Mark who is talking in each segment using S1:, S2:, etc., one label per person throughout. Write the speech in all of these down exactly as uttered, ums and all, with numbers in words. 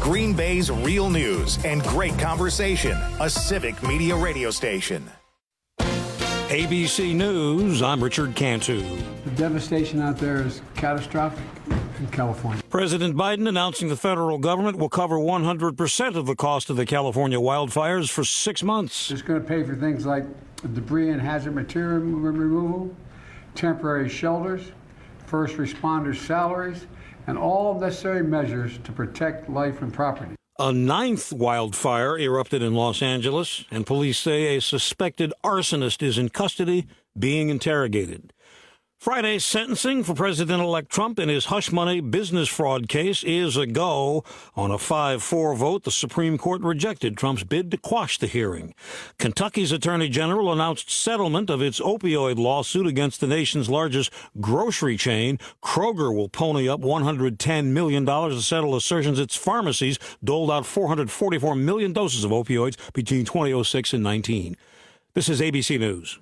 S1: Green Bay's real news and great conversation. A Civic Media radio station.
S2: A B C News, I'm Richard Cantu.
S3: The devastation out there is catastrophic in California.
S2: President Biden announcing the federal government will cover one hundred percent of the cost of the California wildfires for six months.
S3: It's going to pay for things like debris and hazard material removal, temporary shelters, first responders' salaries, and all necessary measures to protect life and property.
S2: A ninth wildfire erupted in Los Angeles, and police say a suspected arsonist is in custody, being interrogated. Friday's sentencing for President-elect Trump in his hush money business fraud case is a go. On a five four vote, the Supreme Court rejected Trump's bid to quash the hearing. Kentucky's Attorney General announced settlement of its opioid lawsuit against the nation's largest grocery chain. Kroger will pony up one hundred ten million dollars to settle assertions its pharmacies doled out four hundred forty-four million doses of opioids between twenty oh six and nineteen. This is A B C News.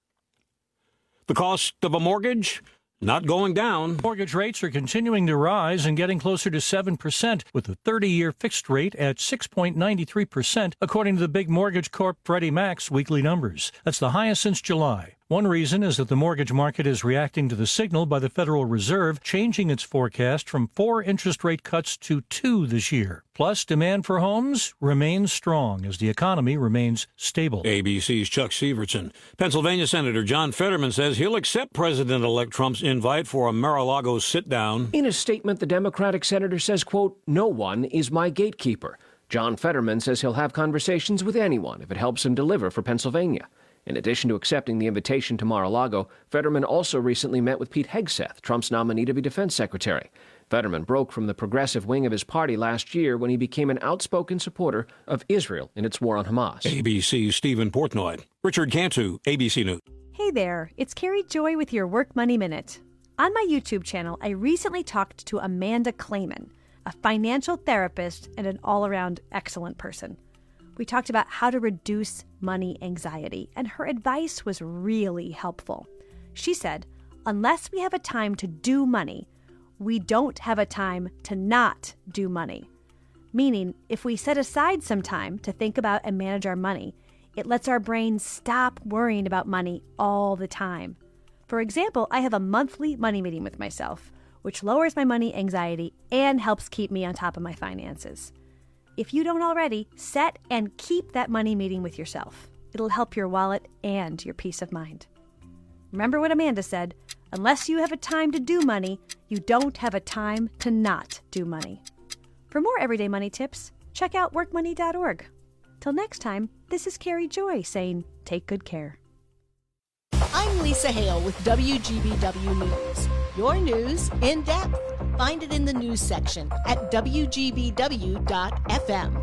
S2: The cost of a mortgage not going down.
S4: Mortgage rates are continuing to rise and getting closer to seven percent, with the thirty-year fixed rate at six point nine three percent, according to the Big Mortgage Corp Freddie Mac's weekly numbers. That's the highest since July. One reason is that the mortgage market is reacting to the signal by the Federal Reserve, changing its forecast from four interest rate cuts to two this year. Plus, demand for homes remains strong as the economy remains stable.
S2: A B C's Chuck Severson. Pennsylvania Senator John Fetterman says he'll accept President-elect Trump's invite for a Mar-a-Lago sit-down.
S5: In a statement, the Democratic senator says, quote, "No one is my gatekeeper." John Fetterman says he'll have conversations with anyone if it helps him deliver for Pennsylvania. In addition to accepting the invitation to Mar-a-Lago, Fetterman also recently met with Pete Hegseth, Trump's nominee to be defense secretary. Fetterman broke from the progressive wing of his party last year when he became an outspoken supporter of Israel in its war on Hamas.
S2: A B C's Stephen Portnoy. Richard Cantu, A B C News.
S6: Hey there, it's Carrie Joy with your Work Money Minute. On my YouTube channel, I recently talked to Amanda Clayman, a financial therapist and an all-around excellent person. We talked about how to reduce money anxiety, and her advice was really helpful. She said, unless we have a time to do money, we don't have a time to not do money. Meaning, if we set aside some time to think about and manage our money, it lets our brain stop worrying about money all the time. For example, I have a monthly money meeting with myself, which lowers my money anxiety and helps keep me on top of my finances. If you don't already, set and keep that money meeting with yourself. It'll help your wallet and your peace of mind. Remember what Amanda said, unless you have a time to do money, you don't have a time to not do money. For more everyday money tips, check out work money dot org. Till next time, this is Carrie Joy saying, take good care.
S7: I'm Lisa Hale with W G B W News. Your news in depth. Find it in the news section at W G B W dot F M.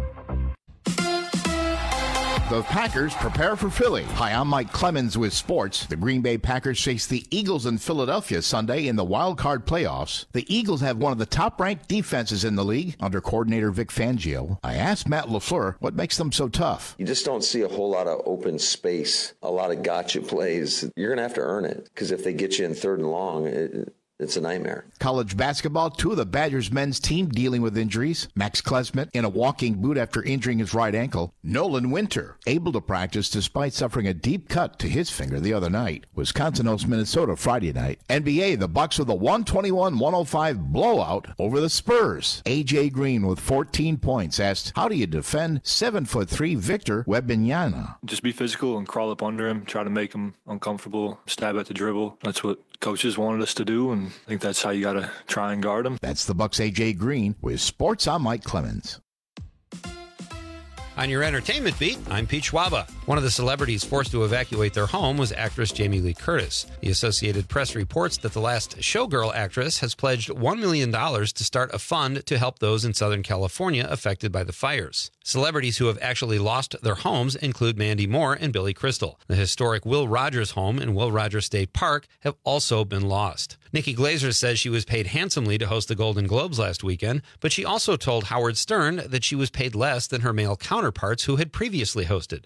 S8: The Packers prepare for Philly. Hi, I'm Mike Clemens with sports. The Green Bay Packers face the Eagles in Philadelphia Sunday in the wild card playoffs. The Eagles have one of the top-ranked defenses in the league under coordinator Vic Fangio. I asked Matt LaFleur what makes them so tough.
S9: You just don't see a whole lot of open space, a lot of gotcha plays. You're going to have to earn it, because if they get you in third and long, it, it's a nightmare.
S8: College basketball, two of the Badgers men's team dealing with injuries. Max Klesmit in a walking boot after injuring his right ankle. Nolan Winter, able to practice despite suffering a deep cut to his finger the other night. Wisconsin hosts Minnesota Friday night. N B A, the Bucks with a one twenty-one one oh five blowout over the Spurs. A J Green with fourteen points asked, how do you defend seven foot three Victor Wembanyama?
S10: Just be physical and crawl up under him, try to make him uncomfortable, stab at the dribble. That's what coaches wanted us to do, and I think that's how you got to try and guard him.
S8: That's the Bucks' A J Green. With sports, I'm Mike Clemens.
S11: On your entertainment beat, I'm Pete Schwaba. One of the celebrities forced to evacuate their home was actress Jamie Lee Curtis. The Associated Press reports that the last Showgirl actress has pledged one million dollars to start a fund to help those in Southern California affected by the fires. Celebrities who have actually lost their homes include Mandy Moore and Billy Crystal. The historic Will Rogers home in Will Rogers State Park have also been lost. Nikki Glaser says she was paid handsomely to host the Golden Globes last weekend, but she also told Howard Stern that she was paid less than her male counterparts who had previously hosted. twenty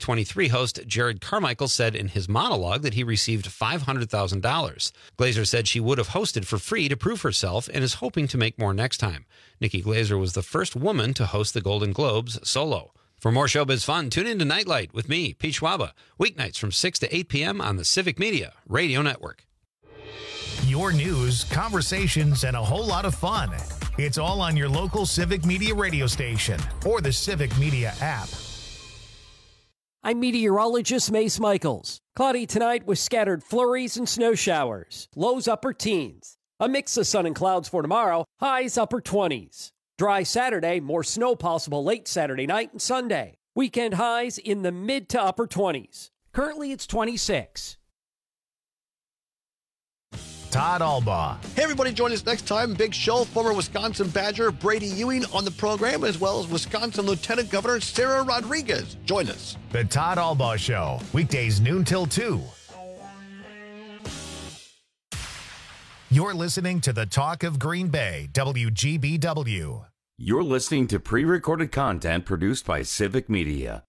S11: twenty-three host Jared Carmichael said in his monologue that he received five hundred thousand dollars. Glazer said she would have hosted for free to prove herself and is hoping to make more next time. Nikki Glazer was the first woman to host the Golden Globes solo. For more showbiz fun, tune in to Nightlight with me, Pete Schwaba, weeknights from six to eight p.m. on the Civic Media Radio Network.
S1: Your news, conversations, and a whole lot of fun. It's all on your local Civic Media radio station or the Civic Media app.
S12: I'm meteorologist Mace Michaels. Cloudy tonight with scattered flurries and snow showers. Lows upper teens. A mix of sun and clouds for tomorrow. Highs upper twenties. Dry Saturday, more snow possible late Saturday night and Sunday. Weekend highs in the mid to upper twenties. Currently it's twenty-six.
S1: Todd Albaugh.
S13: Hey, everybody, join us next time. Big show. Former Wisconsin Badger Brady Ewing on the program, as well as Wisconsin Lieutenant Governor Sarah Rodriguez. Join us.
S1: The Todd Albaugh Show, weekdays noon till two. You're listening to the Talk of Green Bay, W G B W.
S14: You're listening to pre-recorded content produced by Civic Media.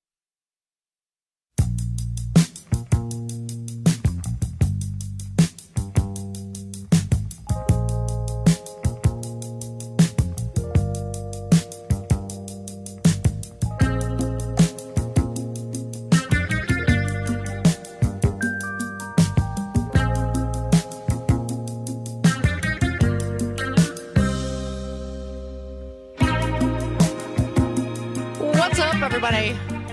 S15: Everybody,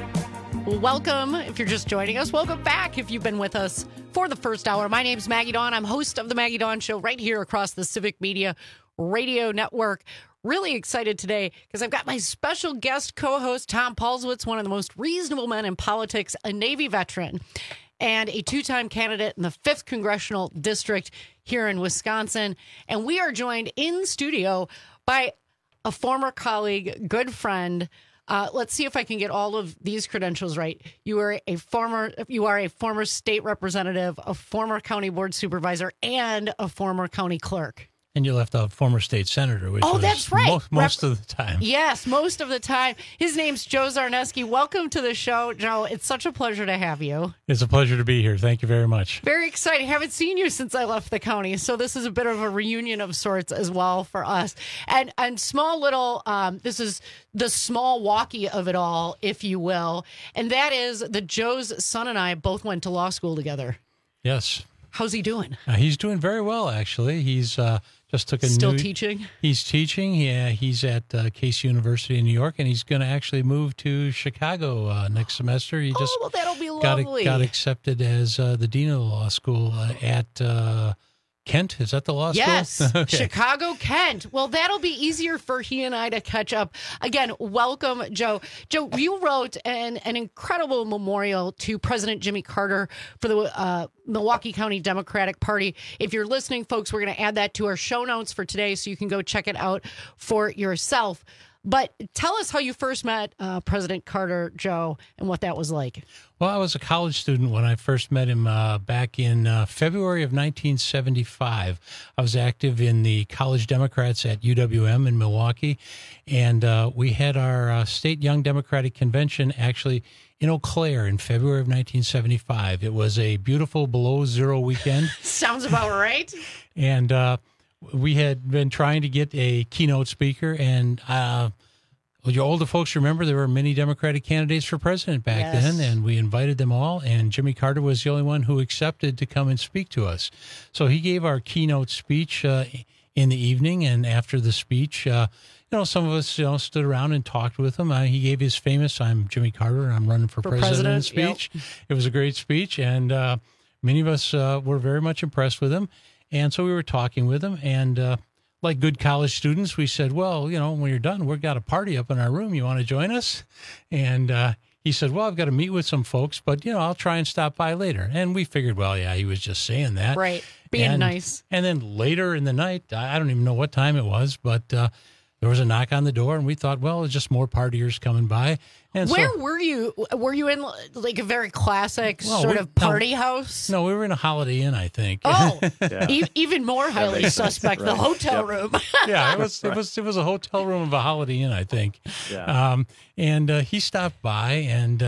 S15: welcome. If you're just joining us, welcome back. If you've been with us for the first hour, my name's Maggie Dawn. I'm host of the Maggie Dawn Show right here across the Civic Media Radio Network. Really excited today because I've got my special guest co-host, Tom Paulswitz, one of the most reasonable men in politics, a Navy veteran, and a two-time candidate in the fifth Congressional District here in Wisconsin. And we are joined in studio by a former colleague, good friend. Uh, let's see if I can get all of these credentials right. You are a former, you are a former state representative, a former county board supervisor, and a former county clerk.
S4: And you left out former state senator, which
S15: oh,
S4: was
S15: that's right.
S4: most, most
S15: Rep-
S4: of the time.
S15: Yes, most of the time. His name's Joe Zarneski. Welcome to the show, Joe. It's such a pleasure to have you.
S4: It's a pleasure to be here. Thank you very much.
S15: Very exciting. Haven't seen you since I left the county, so this is a bit of a reunion of sorts as well for us. And and small little, um, this is the small walkie of it all, if you will, and that is that Joe's son and I both went to law school together.
S4: Yes.
S15: How's he doing?
S4: Uh, he's doing very well, actually. He's uh, just took a
S15: Still
S4: new...
S15: teaching?
S4: He's teaching. Yeah, he's at uh, Case University in New York, and he's going to actually move to Chicago uh, next semester. He just
S15: oh, well, that'll be
S4: got,
S15: lovely.
S4: got accepted as uh, the dean of the law school uh, at uh, Kent. Is that the law
S15: yes.
S4: school? Yes,
S15: okay. Chicago, Kent. Well, that'll be easier for he and I to catch up. Again, welcome, Joe. Joe, you wrote an, an incredible memorial to President Jimmy Carter for the uh, Milwaukee County Democratic Party. If you're listening, folks, we're going to add that to our show notes for today so you can go check it out for yourself. But tell us how you first met uh, President Carter, Joe, and what that was like.
S4: Well, I was a college student when I first met him uh, back in uh, February of nineteen seventy-five. I was active in the College Democrats at U W M in Milwaukee, and uh, we had our uh, state Young Democratic Convention actually in Eau Claire in February of nineteen seventy-five. It was a beautiful below zero weekend.
S15: Sounds about right.
S4: And uh, we had been trying to get a keynote speaker, and uh, your older folks remember there were many Democratic candidates for president back
S15: yes.
S4: then, and we invited them all, and Jimmy Carter was the only one who accepted to come and speak to us. So he gave our keynote speech uh, in the evening, and after the speech, uh, you know, some of us, you know, stood around and talked with him. Uh, he gave his famous, I'm Jimmy Carter, and I'm running for,
S15: for
S4: president,
S15: president
S4: speech.
S15: Yep.
S4: It was a great speech, and uh, many of us uh, were very much impressed with him. And so we were talking with him, and uh, like good college students, we said, well, you know, when you're done, we've got a party up in our room. You want to join us? And uh, he said, well, I've got to meet with some folks, but, you know, I'll try and stop by later. And we figured, well, yeah, he was just saying that.
S15: Right. Being
S4: and,
S15: nice.
S4: And then later in the night, I don't even know what time it was, but uh, there was a knock on the door, and we thought, well, it's just more partiers coming by. And
S15: Where
S4: so,
S15: were you? Were you in like a very classic
S4: well,
S15: sort
S4: we,
S15: of party
S4: no,
S15: house?
S4: No, we were in a Holiday Inn, I think.
S15: Oh,
S4: yeah.
S15: e- even more highly suspect, right. The hotel yep. room.
S4: yeah, it was, it was it was a hotel room of a Holiday Inn, I think.
S16: Yeah.
S4: Um, and uh, he stopped by, and uh,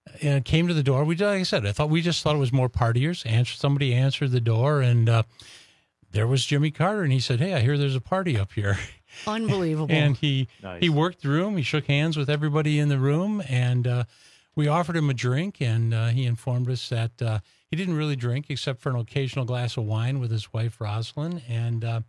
S4: uh, came to the door. We, like I said, I thought we just thought it was more partiers. Answer, somebody answered the door, and uh, there was Jimmy Carter, and he said, "Hey, I hear there's a party up here."
S15: Unbelievable.
S4: And he
S16: Nice.
S4: he worked the room. He shook hands with everybody in the room, and uh, we offered him a drink, and uh, he informed us that uh, he didn't really drink except for an occasional glass of wine with his wife, Rosalind, and uh,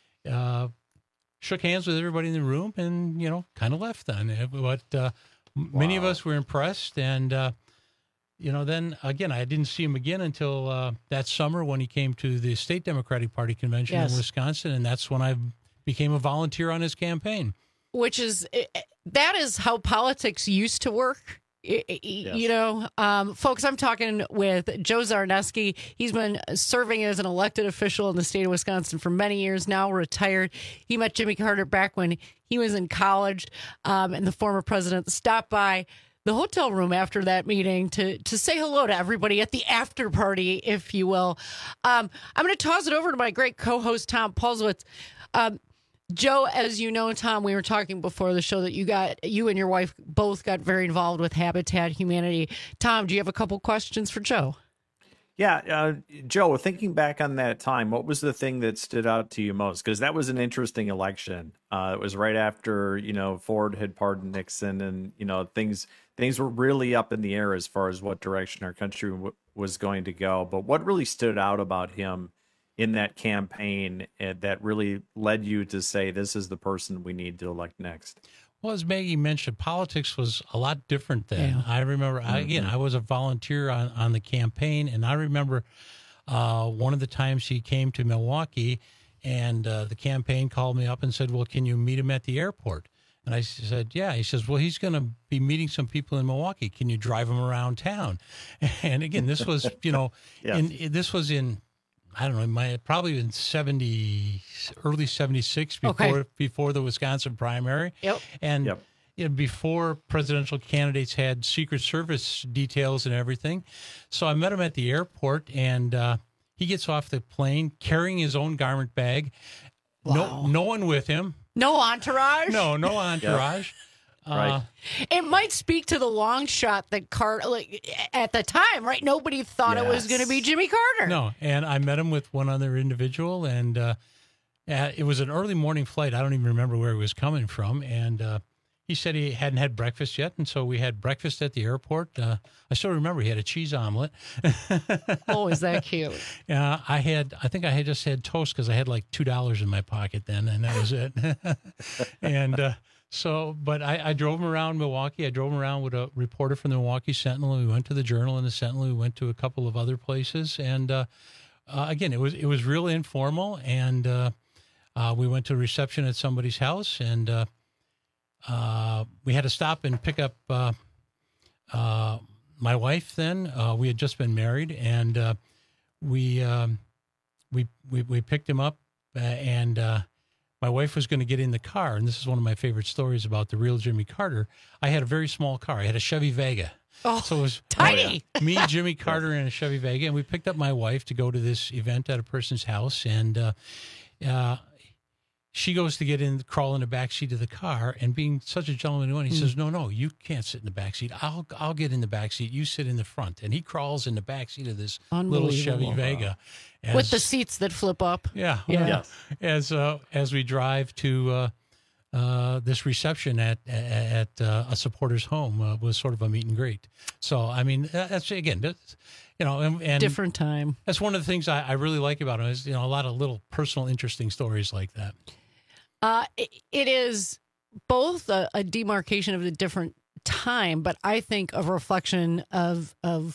S4: uh, shook hands with everybody in the room and, you know, kind of left then. But uh, wow. many of us were impressed, and, uh, you know, then, again, I didn't see him again until uh, that summer when he came to the State Democratic Party convention
S15: Yes.
S4: in Wisconsin, and that's when I became a volunteer on his campaign.
S15: Which is, that is how politics used to work. Yes. You know, um, folks, I'm talking with Joe Zarneski. He's been serving as an elected official in the state of Wisconsin for many years now, retired. He met Jimmy Carter back when he was in college, um, and the former president stopped by the hotel room after that meeting to to say hello to everybody at the after party, if you will. Um, I'm going to toss it over to my great co-host, Tom Paulswitz. Um, Joe, as you know, Tom, we were talking before the show that you got, you and your wife both got very involved with Habitat Humanity. Tom, do you have a couple questions for Joe?
S16: Yeah, uh, Joe, thinking back on that time, what was the thing that stood out to you most? Because that was an interesting election. Uh, it was right after, you know, Ford had pardoned Nixon, and, you know, things things were really up in the air as far as what direction our country w- was going to go. But what really stood out about him in that campaign that really led you to say, this is the person we need to elect next?
S4: Well, as Maggie mentioned, politics was a lot different then.
S15: Yeah.
S4: I remember, I, again, I was a volunteer on, on the campaign, and I remember uh, one of the times he came to Milwaukee, and uh, the campaign called me up and said, well, can you meet him at the airport? And I said, yeah. He says, well, he's going to be meeting some people in Milwaukee. Can you drive him around town? And again, this was, you know,
S16: Yes.
S4: in, this was in, I don't know, my probably in seventy, early seventy-six, before
S15: Okay.
S4: before the Wisconsin primary.
S15: Yep.
S4: And
S16: Yep.
S4: you know, before presidential candidates had Secret Service details and everything. So I met him at the airport, and uh, he gets off the plane carrying his own garment bag.
S15: Wow.
S4: No, no one with him.
S15: No entourage?
S4: No, no entourage.
S16: Right.
S4: Uh,
S15: It might speak to the long shot that Carter, like, at the time, right? Nobody thought it was
S16: Yes.
S15: going to be Jimmy Carter.
S4: No, and I met him with one other individual, and uh, uh, it was an early morning flight. I don't even remember where he was coming from, and uh, he said he hadn't had breakfast yet, and so we had breakfast at the airport. Uh, I still remember he had a cheese omelet.
S15: Oh, is that cute?
S4: Uh, I had, I think I had just had toast because I had like two dollars in my pocket then, and that was it. and uh, so, but I, I drove him around Milwaukee. I drove him around with a reporter from the Milwaukee Sentinel. We went to the Journal and the Sentinel. We went to a couple of other places, and uh, uh, again, it was it was really informal. And uh, uh, we went to a reception at somebody's house, and uh, uh, we had to stop and pick up uh, uh, my wife. Then uh, we had just been married, and uh, we, um, we we we picked him up, uh, and uh, my wife was going to get in the car. And this is one of my favorite stories about the real Jimmy Carter. I had a very small car. I had a Chevy Vega.
S15: Oh,
S4: so it was
S15: tiny.
S4: me, Jimmy Carter, and a Chevy Vega, and we picked up my wife to go to this event at a person's house, and uh, uh, she goes to get in, crawl in the back seat of the car, and being such a gentleman, he mm. says, "No, no, you can't sit in the back seat. I'll, I'll get in the back seat. You sit in the front." And he crawls in the back seat of this little Chevy Vega, as,
S15: with the seats that flip up.
S4: Yeah,
S15: yeah.
S16: Yes.
S4: As uh, as we drive to uh, uh, this reception at at uh, a supporter's home, uh, was sort of a meet and greet. So I mean, that's again, that's, you know, and, and
S15: different time.
S4: That's one of the things I, I really like about him is, you know, a lot of little personal, interesting stories like that.
S15: Uh, it, it is both a, a demarcation of a different time, but I think a reflection of of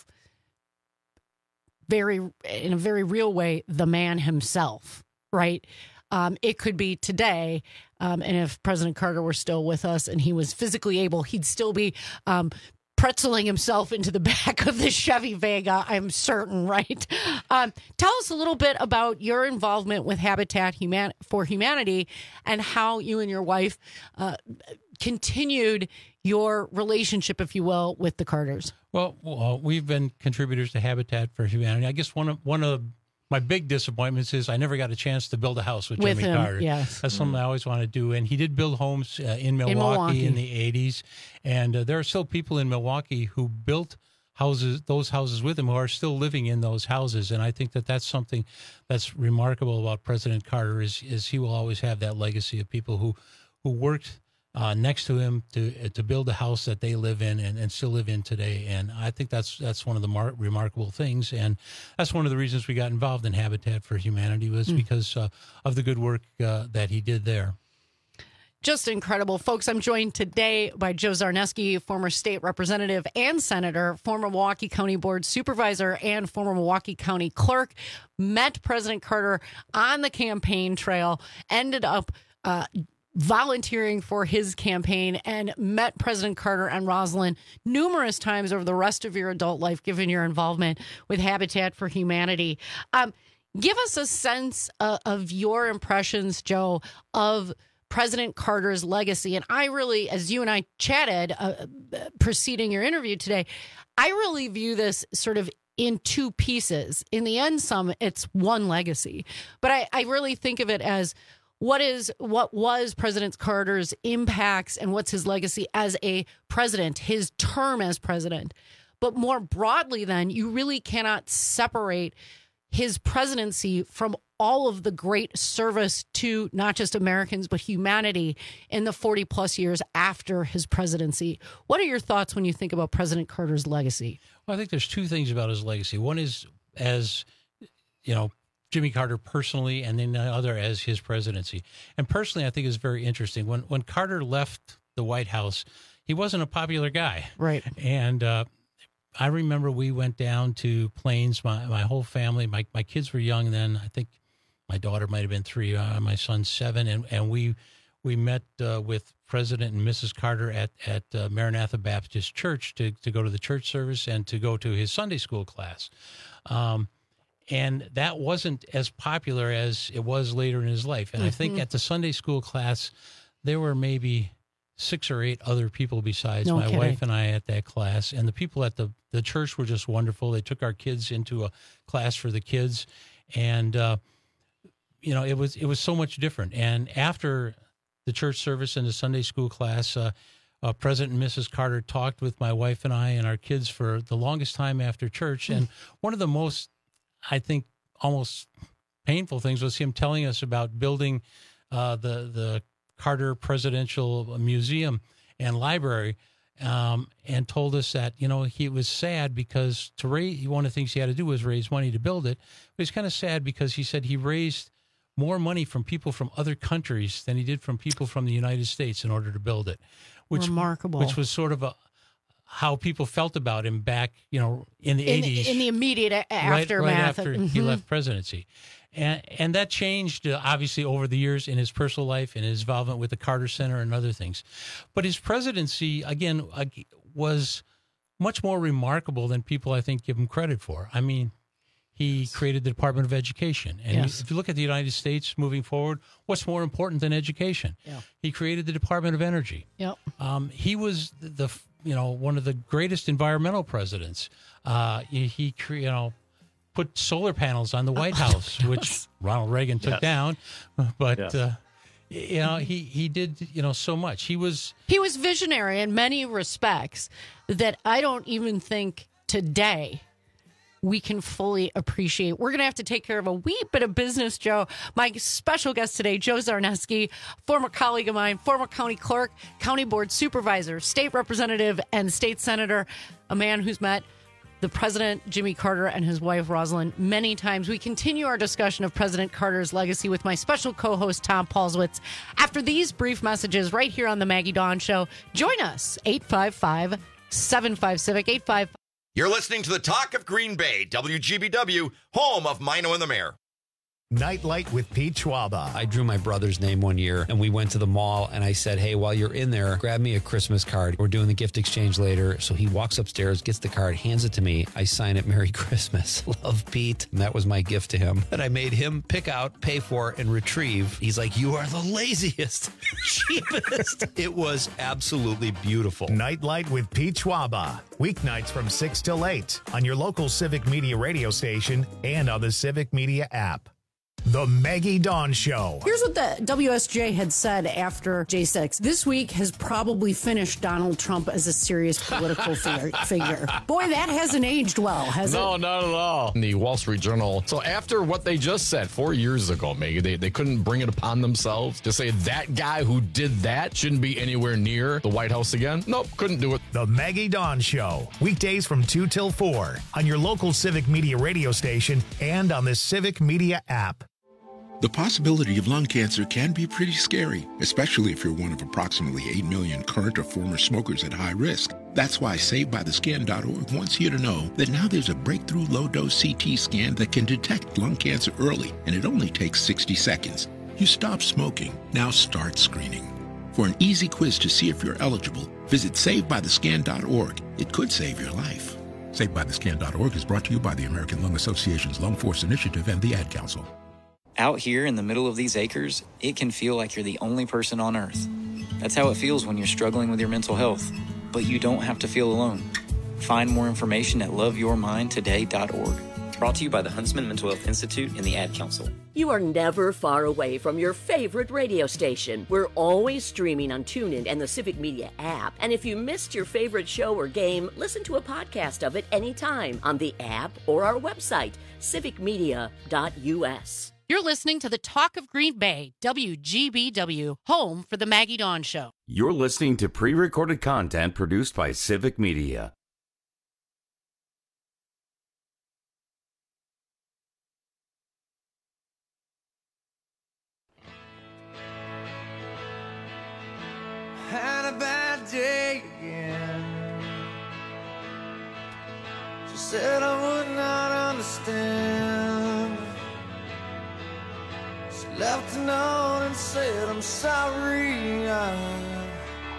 S15: very, in a very real way, the man himself, right? Um, it could be today, um, and if President Carter were still with us and he was physically able, he'd still be um, pretzeling himself into the back of the Chevy Vega, I'm certain, right? Um, tell us a little bit about your involvement with Habitat Human- for Humanity and how you and your wife uh, continued your relationship, if you will, with the Carters.
S4: Well, well, we've been contributors to Habitat for Humanity. I guess one of one of my big disappointment is I never got a chance to build a house with,
S15: With
S4: Jimmy
S15: him,
S4: Carter.
S15: yes.
S4: That's something I always want to do. And he did build homes uh, in, Milwaukee
S15: In Milwaukee.
S4: in the eighties. And uh, there are still people in Milwaukee who built houses, those houses with him, who are still living in those houses. And I think that that's something that's remarkable about President Carter is, is he will always have that legacy of people who, who worked Uh, next to him to to build a house that they live in and, and still live in today. And I think that's that's one of the mar- remarkable things. And that's one of the reasons we got involved in Habitat for Humanity was mm. because uh, of the good work uh, that he did there.
S15: Just incredible. Folks, I'm joined today by Joe Zarneski, former state representative and senator, former Milwaukee County Board supervisor, and former Milwaukee County clerk. Met President Carter on the campaign trail, ended up uh, volunteering for his campaign, and met President Carter and Rosalind numerous times over the rest of your adult life, given your involvement with Habitat for Humanity. Um, give us a sense uh, of your impressions, Joe, of President Carter's legacy. And I really, as you and I chatted uh, preceding your interview today, I really view this sort of in two pieces. In the end sum, it's one legacy. But I, I really think of it as What is what was President Carter's impacts and what's his legacy as a president, his term as president? But more broadly, then, you really cannot separate his presidency from all of the great service to not just Americans, but humanity in the forty plus years after his presidency. What are your thoughts when you think about President Carter's legacy?
S4: Well, I think there's two things about his legacy. One is as, you know, Jimmy Carter personally, and then the other as his presidency. And personally, I think it's very interesting. When when Carter left the White House, he wasn't a popular guy.
S15: Right.
S4: And uh, I remember we went down to Plains, my, my whole family. My, my kids were young then. I think my daughter might have been three, uh, my son's seven. And, and we we met uh, with President and Missus Carter at, at uh, Maranatha Baptist Church to, to go to the church service and to go to his Sunday school class. Um And that wasn't as popular as it was later in his life. And mm-hmm. I think at the Sunday school class, there were maybe six or eight other people besides
S15: no
S4: my
S15: kidding.
S4: wife and I at that class. And the people at the, the church were just wonderful. They took our kids into a class for the kids. And, uh, you know, it was it was so much different. And after the church service and the Sunday school class, uh, uh, President and Missus Carter talked with my wife and I and our kids for the longest time after church. Mm. And one of the most I think almost painful things was him telling us about building uh, the the Carter Presidential Museum and Library, um, and told us that, you know, he was sad because to raise, one of the things he had to do was raise money to build it. But he's kind of sad because he said he raised more money from people from other countries than he did from people from the United States in order to build it. Which,
S15: Remarkable.
S4: Which was sort of a how people felt about him back, you know, in the
S15: in,
S4: eighties.
S15: In the immediate aftermath.
S4: Right, right after
S15: mm-hmm.
S4: he left presidency. And and that changed, uh, obviously, over the years in his personal life and his involvement with the Carter Center and other things. But his presidency, again, uh, was much more remarkable than people, I think, give him credit for. I mean, he yes. created the Department of Education. And
S15: yes.
S4: if you look at the United States moving forward, what's more important than education?
S15: Yeah.
S4: He created the Department of Energy.
S15: Yep.
S4: Um, he was the, the, you know, one of the greatest environmental presidents. Uh, he, he you know, put solar panels on the White House, which Ronald Reagan took yes. down. But, yes. uh, you know, he, he did, you know, so much. He was...
S15: He was visionary in many respects that I don't even think today we can fully appreciate. We're going to have to take care of a wee bit of business, Joe. My special guest today, Joe Zarneski, former colleague of mine, former county clerk, county board supervisor, state representative, and state senator, a man who's met the president, Jimmy Carter, and his wife, Rosalind, many times. We continue our discussion of President Carter's legacy with my special co-host, Tom Paulswitz. After these brief messages right here on the Maggie Dawn Show, join us, eight five five, seven five, Civic, eight five five.
S17: You're listening to the Talk of Green Bay, W G B W, home of Mino and the Mayor.
S1: Nightlight with Pete Schwaba.
S11: I drew my brother's name one year, and we went to the mall, and I said, hey, while you're in there, grab me a Christmas card. We're doing the gift exchange later. So he walks upstairs, gets the card, hands it to me. I sign it, Merry Christmas. Love, Pete. And that was my gift to him. And I made him pick out, pay for, and retrieve. He's like, you are the laziest, cheapest. It was absolutely beautiful.
S1: Nightlight with Pete Schwaba. Weeknights from six till eight on your local Civic Media radio station and on the Civic Media app. The Maggie Dawn Show.
S15: Here's what the W S J had said after J six. This week has probably finished Donald Trump as a serious political figure. figure. Boy, that hasn't aged well, has
S17: no,
S15: it?
S17: No, not at all. The Wall Street Journal. So after what they just said four years ago, Maggie, they, they couldn't bring it upon themselves to say that guy who did that shouldn't be anywhere near the White House again. Nope, couldn't do it.
S1: The Maggie Dawn Show. Weekdays from two till four on your local Civic Media radio station and on the Civic Media app.
S18: The possibility of lung cancer can be pretty scary, especially if you're one of approximately eight million current or former smokers at high risk. That's why Saved By The Scan dot org wants you to know that now there's a breakthrough low-dose C T scan that can detect lung cancer early, and it only takes sixty seconds. You stop smoking, now start screening. For an easy quiz to see if you're eligible, visit Saved By The Scan dot org. It could save your life. Saved By The Scan dot org is brought to you by the American Lung Association's Lung Force Initiative and the Ad Council.
S19: Out here in the middle of these acres, it can feel like you're the only person on Earth. That's how it feels when you're struggling with your mental health. But you don't have to feel alone. Find more information at love your mind today dot org. Brought to you by the Huntsman Mental Health Institute and the Ad Council.
S20: You are never far away from your favorite radio station. We're always streaming on TuneIn and the Civic Media app. And if you missed your favorite show or game, listen to a podcast of it anytime on the app or our website, civic media dot u s.
S15: You're listening to the Talk of Green Bay, W G B W, home for the Maggie Dawn Show.
S14: You're listening to pre-recorded content produced by Civic Media.
S21: Had a bad day again. She said I would not understand. She left a note and said I'm sorry. I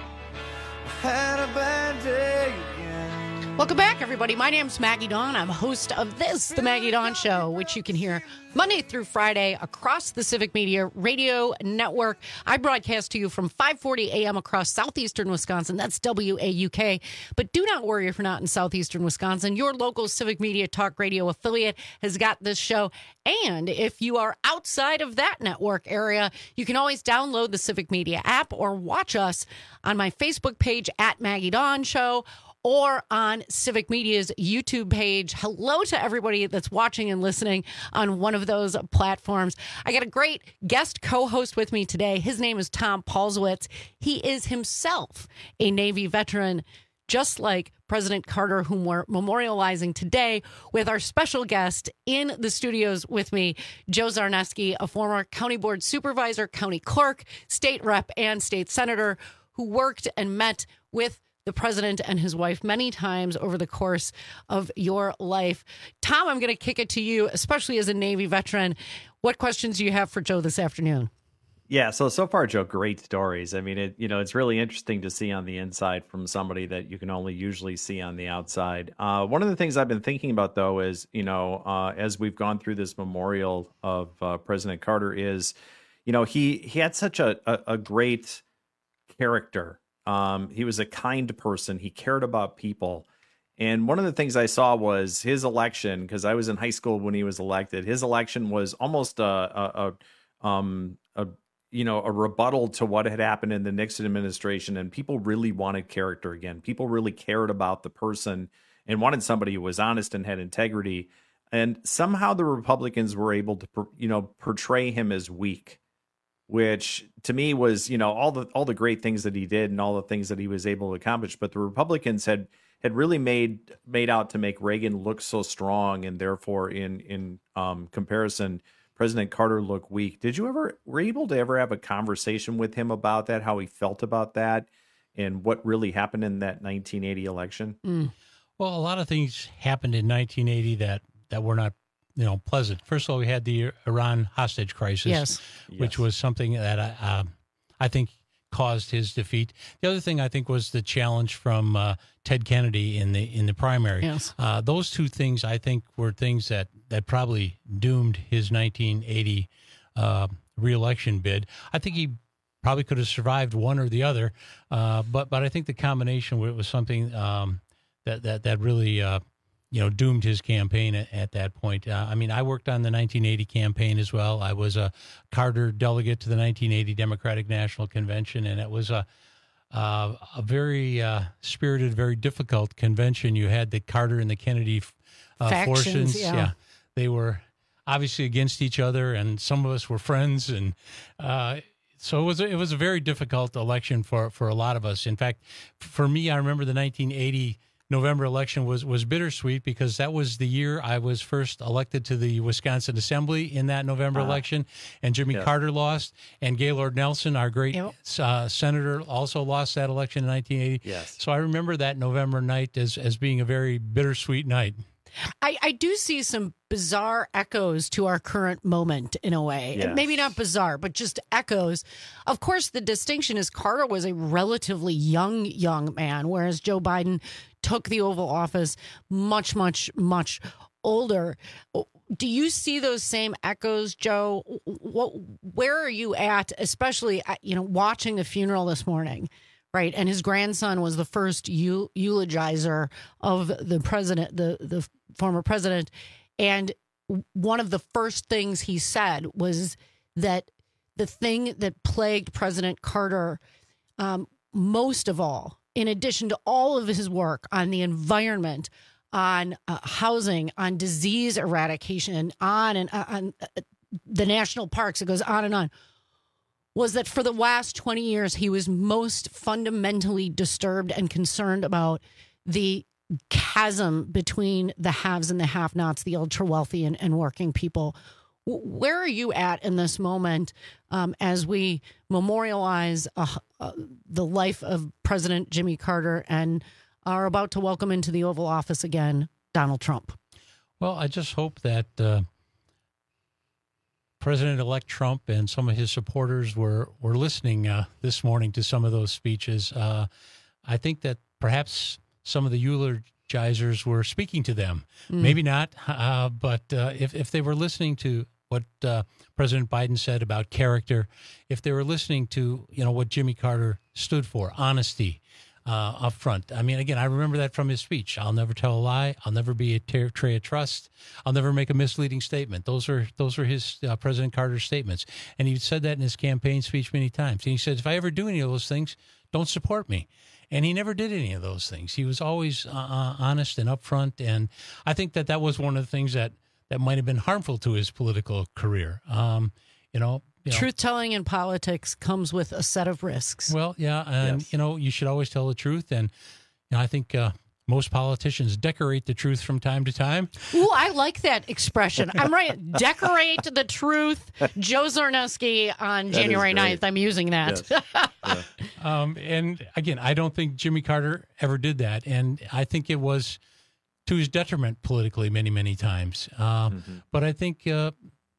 S21: had a bad day again.
S15: Welcome back, everybody. My name's Maggie Dawn. I'm host of this, The Maggie Dawn Show, which you can hear Monday through Friday across the Civic Media Radio Network. I broadcast to you from five forty a.m. across southeastern Wisconsin. That's W A U K. But do not worry if you're not in southeastern Wisconsin. Your local Civic Media Talk Radio affiliate has got this show. And if you are outside of that network area, you can always download the Civic Media app or watch us on my Facebook page at Maggie Dawn Show, or on Civic Media's YouTube page. Hello to everybody that's watching and listening on one of those platforms. I got a great guest co-host with me today. His name is Tom Paulswitz. He is himself a Navy veteran, just like President Carter, whom we're memorializing today, with our special guest in the studios with me, Joe Zarneski, a former county board supervisor, county clerk, state rep, and state senator, who worked and met with the president and his wife many times over the course of your life. Tom, I'm going to kick it to you, especially as a Navy veteran. What questions do you have for Joe this afternoon?
S16: Yeah, so so far, Joe, great stories. I mean, it you know, it's really interesting to see on the inside from somebody that you can only usually see on the outside. Uh, one of the things I've been thinking about, though, is, you know, uh, as we've gone through this memorial of uh, President Carter, is, you know, he he had such a a, a great character. Um, he was a kind person. He cared about people. And one of the things I saw was his election, because I was in high school when he was elected. His election was almost a, a, a, um, a, you know, a rebuttal to what had happened in the Nixon administration. And people really wanted character again. People really cared about the person and wanted somebody who was honest and had integrity. And somehow the Republicans were able to, you know, portray him as weak, which to me was, you know, all the all the great things that he did and all the things that he was able to accomplish. But the Republicans had had really made made out to make Reagan look so strong, and therefore, in in um, comparison, President Carter look weak. Did you ever were you able to ever have a conversation with him about that, how he felt about that, and what really happened in that nineteen eighty election?
S22: Mm. Well, a lot of things happened in nineteen eighty that that were not
S3: you know, pleasant. First of all, we had the Iran hostage crisis,
S15: yes.
S3: which
S15: yes.
S3: was something that I, uh, I think caused his defeat. The other thing I think was the challenge from uh, Ted Kennedy in the in the primary.
S15: Yes.
S3: Uh, those two things I think were things that, that probably doomed his nineteen eighty uh, reelection bid. I think he probably could have survived one or the other, uh, but but I think the combination was something um, that that that really uh, you know doomed his campaign at, at that point. Uh, I mean, I worked on the nineteen eighty campaign as well. I was a Carter delegate to the nineteen eighty Democratic National Convention, and it was a uh, a very uh, spirited, very difficult convention. You had the Carter and the Kennedy uh,
S15: Factions,
S3: forces.
S15: yeah.
S3: yeah, they were obviously against each other, and some of us were friends, and uh, so it was a, it was a very difficult election for, for a lot of us. In fact, for me, I remember the nineteen eighty November election was, was bittersweet because that was the year I was first elected to the Wisconsin Assembly in that November
S16: Uh-huh.
S3: election, and Jimmy
S16: Yeah.
S3: Carter lost, and Gaylord Nelson, our great
S15: Yep.
S3: uh, senator, also lost that election in nineteen eighty.
S16: Yes.
S3: So I remember that November night as, as being a very bittersweet night.
S15: I, I do see some bizarre echoes to our current moment in a way.
S16: Yes.
S15: Maybe not bizarre, but just echoes. Of course, the distinction is Carter was a relatively young, young man, whereas Joe Biden took the Oval Office much, much, much older. Do you see those same echoes, Joe? What, where are you at, especially, you know, watching the funeral this morning? Right, and his grandson was the first eu- eulogizer of the president, the the former president, and one of the first things he said was that the thing that plagued President Carter um, most of all, in addition to all of his work on the environment, on uh, housing, on disease eradication, on and uh, on uh, the national parks, it goes on and on, was that for the last twenty years, he was most fundamentally disturbed and concerned about the chasm between the haves and the have-nots, the ultra-wealthy and, and working people. Where are you at in this moment um, as we memorialize uh, uh, the life of President Jimmy Carter and are about to welcome into the Oval Office again, Donald Trump?
S3: Well, I just hope that uh, President-elect Trump and some of his supporters were, were listening uh, this morning to some of those speeches. Uh, I think that perhaps some of the eulogizers were speaking to them. Mm. Maybe not, uh, but uh, if, if they were listening to what uh, President Biden said about character, if they were listening to, you know, what Jimmy Carter stood for, honesty, Uh, up front. I mean, again, I remember that from his speech. I'll never tell a lie. I'll never be a ter- tray of trust. I'll never make a misleading statement. Those are those are his uh, President Carter's statements, and he said that in his campaign speech many times. And he said, "If I ever do any of those things, don't support me." And he never did any of those things. He was always uh, honest and upfront, and I think that that was one of the things that that might have been harmful to his political career. Um, you know. You know,
S15: truth-telling in politics comes with a set of risks.
S3: Well, yeah, and, yes. you know, you should always tell the truth. And you know, I think uh, most politicians decorate the truth from time to time.
S15: Ooh, I like that expression. I'm right. Decorate the truth. Joe Zarneski on that January ninth. I'm using that.
S3: Yes. yeah. um, and again, I don't think Jimmy Carter ever did that. And I think it was to his detriment politically many, many times. Uh, mm-hmm. But I think... Uh,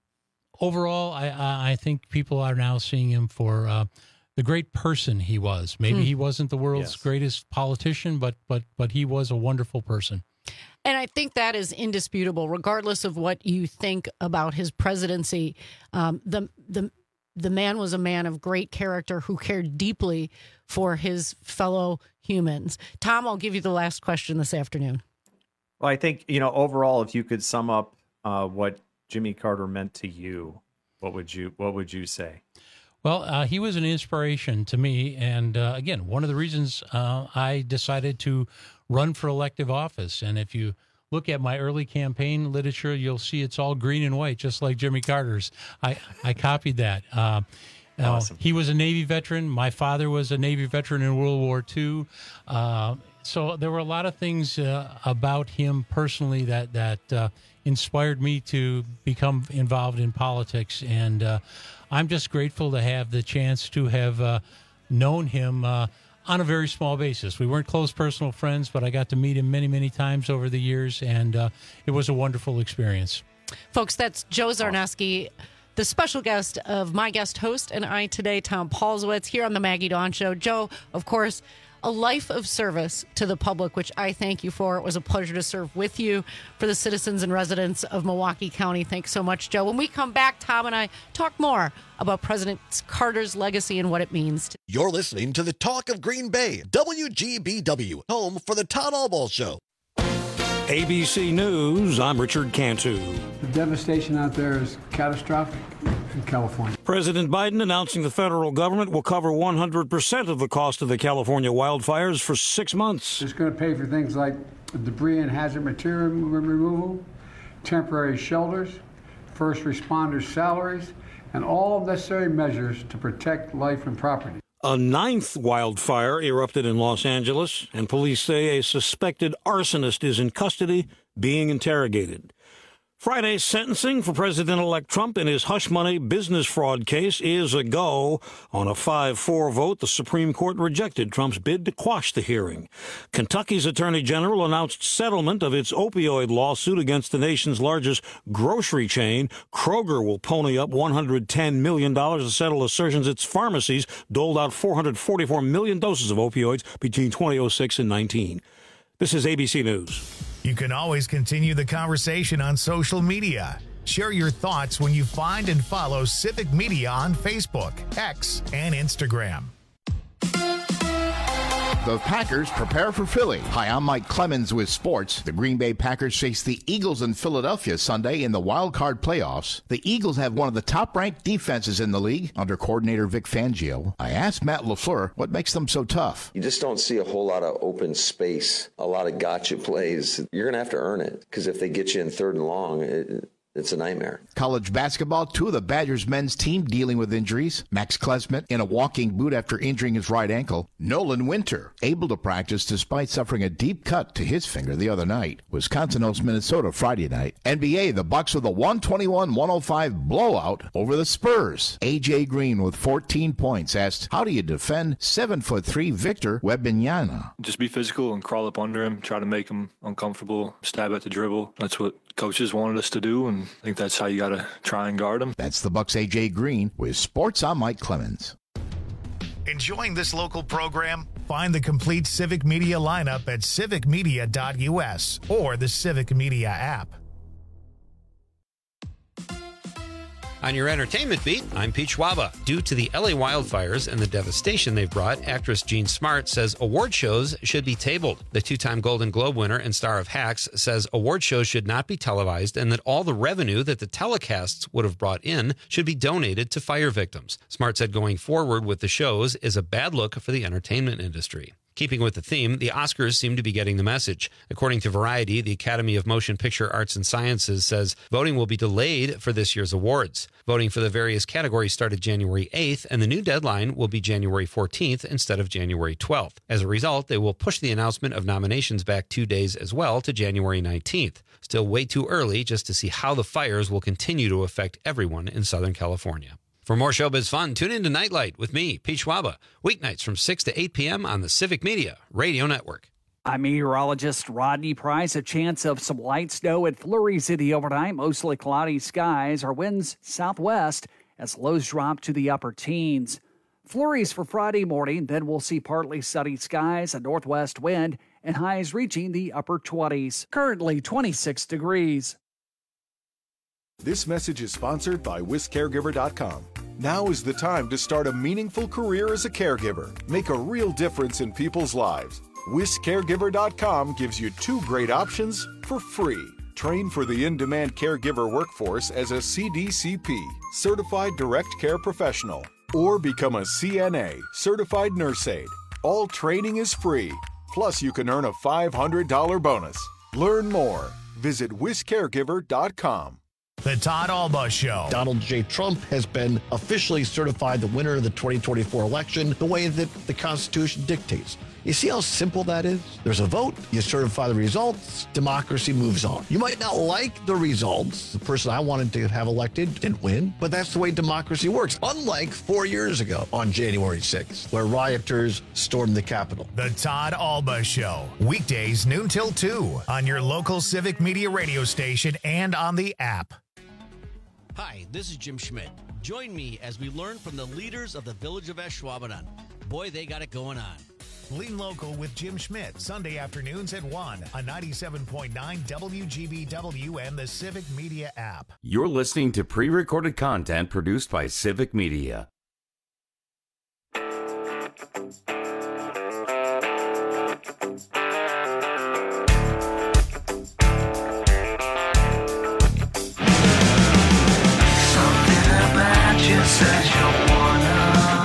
S3: Overall, I, I think people are now seeing him for uh, the great person he was. Maybe hmm. he wasn't the world's yes. greatest politician, but but but he was a wonderful person.
S15: And I think that is indisputable, regardless of what you think about his presidency. Um, the the the man was a man of great character who cared deeply for his fellow humans. Tom, I'll give you the last question this afternoon.
S16: Well, I think, you know, overall, if you could sum up uh, what Jimmy Carter meant to you, what would you what would you say?
S3: Well, uh, he was an inspiration to me, and uh, again, one of the reasons uh, I decided to run for elective office. And if you look at my early campaign literature, you'll see it's all green and white, just like Jimmy Carter's. I I copied that. Uh, awesome. uh, he was a Navy veteran. My father was a Navy veteran in World War Two. Uh, so there were a lot of things uh, about him personally that that. Uh, inspired me to become involved in politics, and uh, I'm just grateful to have the chance to have uh, known him uh, on a very small basis. We weren't close personal friends, but I got to meet him many, many times over the years, and uh, it was a wonderful experience.
S15: Folks, that's Joe Zarneski, the special guest of my guest host and I today, Tom Paulswitz, here on the Maggie Dawn Show. Joe, of course, a life of service to the public, which I thank you for. It was a pleasure to serve with you for the citizens and residents of Milwaukee County. Thanks so much, Joe. When we come back, Tom and I talk more about President Carter's legacy and what it means. To-
S13: You're listening to the Talk of Green Bay, W G B W, home for the Todd Albaugh Show.
S2: A B C News, I'm Richard Cantu.
S5: The devastation out there is catastrophic in California.
S2: President Biden announcing the federal government will cover one hundred percent of the cost of the California wildfires for six months.
S5: It's going to pay for things like debris and hazard material removal, temporary shelters, first responders' salaries, and all necessary measures to protect life and property.
S2: A ninth wildfire erupted in Los Angeles, and police say a suspected arsonist is in custody, being interrogated. Friday's sentencing for President-elect Trump in his hush money business fraud case is a go. On a five four vote, the Supreme Court rejected Trump's bid to quash the hearing. Kentucky's Attorney General announced settlement of its opioid lawsuit against the nation's largest grocery chain. Kroger will pony up one hundred ten million dollars to settle assertions its pharmacies doled out four hundred forty-four million doses of opioids between twenty oh six and nineteen. This is A B C News.
S1: You can always continue the conversation on social media. Share your thoughts when you find and follow Civic Media on Facebook, X, and Instagram.
S8: The Packers prepare for Philly. Hi, I'm Mike Clemens with sports. The Green Bay Packers face the Eagles in Philadelphia Sunday in the wild card playoffs. The Eagles have one of the top-ranked defenses in the league under coordinator Vic Fangio. I asked Matt LaFleur what makes them so tough.
S9: You just don't see a whole lot of open space, a lot of gotcha plays. You're going to have to earn it because if they get you in third and long, it, it's a nightmare.
S8: College basketball, two of the Badgers men's team dealing with injuries. Max Klesmet in a walking boot after injuring his right ankle. Nolan Winter able to practice despite suffering a deep cut to his finger the other night. Wisconsin hosts Minnesota Friday night. N B A, the Bucks with a one twenty-one one oh five blowout over the Spurs. A J Green with fourteen points asked, how do you defend seven foot three Victor Wembanyama?
S10: Just be physical and crawl up under him, try to make him uncomfortable, stab at the dribble. That's what coaches wanted us to do, and I think that's how you got to try and guard him.
S8: That's the Bucks' A J Green with Sports. I'm Mike Clemens.
S1: Enjoying this local program? Find the complete Civic Media lineup at civic media dot u s or the Civic Media app.
S11: On your entertainment beat, I'm Pete Schwaba. Due to the L A wildfires and the devastation they've brought, actress Jean Smart says award shows should be tabled. The two-time Golden Globe winner and star of Hacks says award shows should not be televised and that all the revenue that the telecasts would have brought in should be donated to fire victims. Smart said going forward with the shows is a bad look for the entertainment industry. Keeping with the theme, the Oscars seem to be getting the message. According to Variety, the Academy of Motion Picture Arts and Sciences says voting will be delayed for this year's awards. Voting for the various categories started January eighth, and the new deadline will be January fourteenth instead of January twelfth. As a result, they will push the announcement of nominations back two days as well to January nineteenth. Still way too early just to see how the fires will continue to affect everyone in Southern California. For more showbiz fun, tune in to Nightlight with me, Pete Schwaba, weeknights from six to eight p.m. on the Civic Media Radio Network.
S22: I'm meteorologist Rodney Price. A chance of some light snow and flurries in the overnight, mostly cloudy skies. Our winds southwest as lows drop to the upper teens. Flurries for Friday morning, then we'll see partly sunny skies, a northwest wind, and highs reaching the upper twenties. Currently twenty-six degrees.
S23: This message is sponsored by Wis Caregiver dot com. Now is the time to start a meaningful career as a caregiver. Make a real difference in people's lives. Wis Caregiver dot com gives you two great options for free. Train for the in-demand caregiver workforce as a C D C P, Certified Direct Care Professional, or become a C N A, Certified Nurse Aide. All training is free. Plus, you can earn a five hundred dollars bonus. Learn more. Visit Wis Caregiver dot com.
S1: The Todd Albaugh Show.
S13: Donald J. Trump has been officially certified the winner of the twenty twenty-four election the way that the Constitution dictates. You see how simple that is? There's a vote, you certify the results, democracy moves on. You might not like the results. The person I wanted to have elected didn't win, but that's the way democracy works. Unlike four years ago on January sixth, where rioters stormed the Capitol.
S1: The Todd Alba Show, weekdays noon till two on your local Civic Media radio station and on the app.
S6: Hi, this is Jim Schmidt. Join me as we learn from the leaders of the village of Ashwaubenon. Boy, they got it going on.
S1: Lean Local with Jim Schmidt, Sunday afternoons at one on ninety-seven point nine W G B W and the Civic Media app.
S14: You're listening to pre-recorded content produced by Civic Media.
S21: Said you wanna,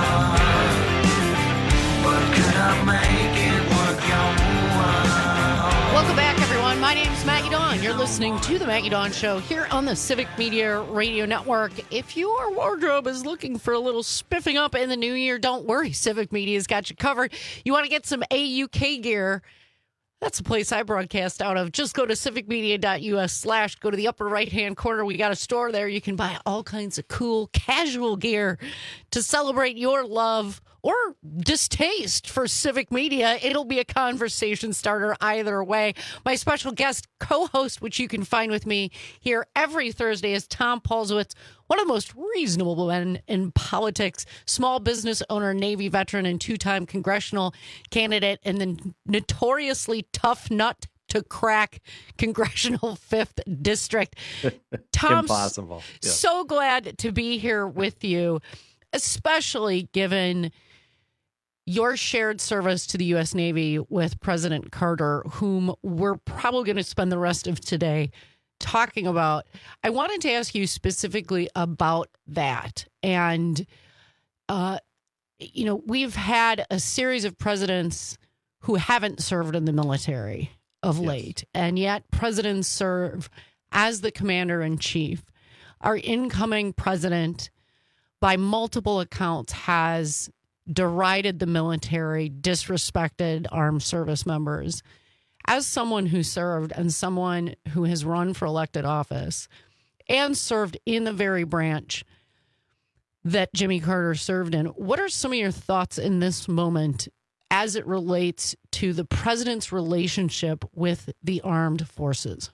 S21: but could I make it work your way?
S15: Welcome back, everyone. My name is Maggie Dawn. You're listening to The Maggie Dawn Show here on the Civic Media Radio Network. If your wardrobe is looking for a little spiffing up in the new year, don't worry. Civic Media's got you covered. You want to get some A U K gear? That's the place I broadcast out of. Just go to civicmedia.us slash, go to the upper right-hand corner. We got a store there. You can buy all kinds of cool casual gear to celebrate your love or distaste for Civic Media. It'll be a conversation starter either way. My special guest co-host, which you can find with me here every Thursday, is Tom Paulsowitz, one of the most reasonable men in politics, small business owner, Navy veteran, and two-time congressional candidate, and the notoriously tough nut to crack congressional fifth district. Tom,
S16: Impossible. Yeah.
S15: So glad to be here with you, especially given your shared service to the U S Navy with President Carter, whom we're probably going to spend the rest of today talking about. I wanted to ask you specifically about that. And, uh, you know, we've had a series of presidents who haven't served in the military of yes. late, and yet presidents serve as the commander in chief. Our incoming president, by multiple accounts, has derided the military, disrespected armed service members. As someone who served and someone who has run for elected office and served in the very branch that Jimmy Carter served in, what are some of your thoughts in this moment as it relates to the president's relationship with the armed forces?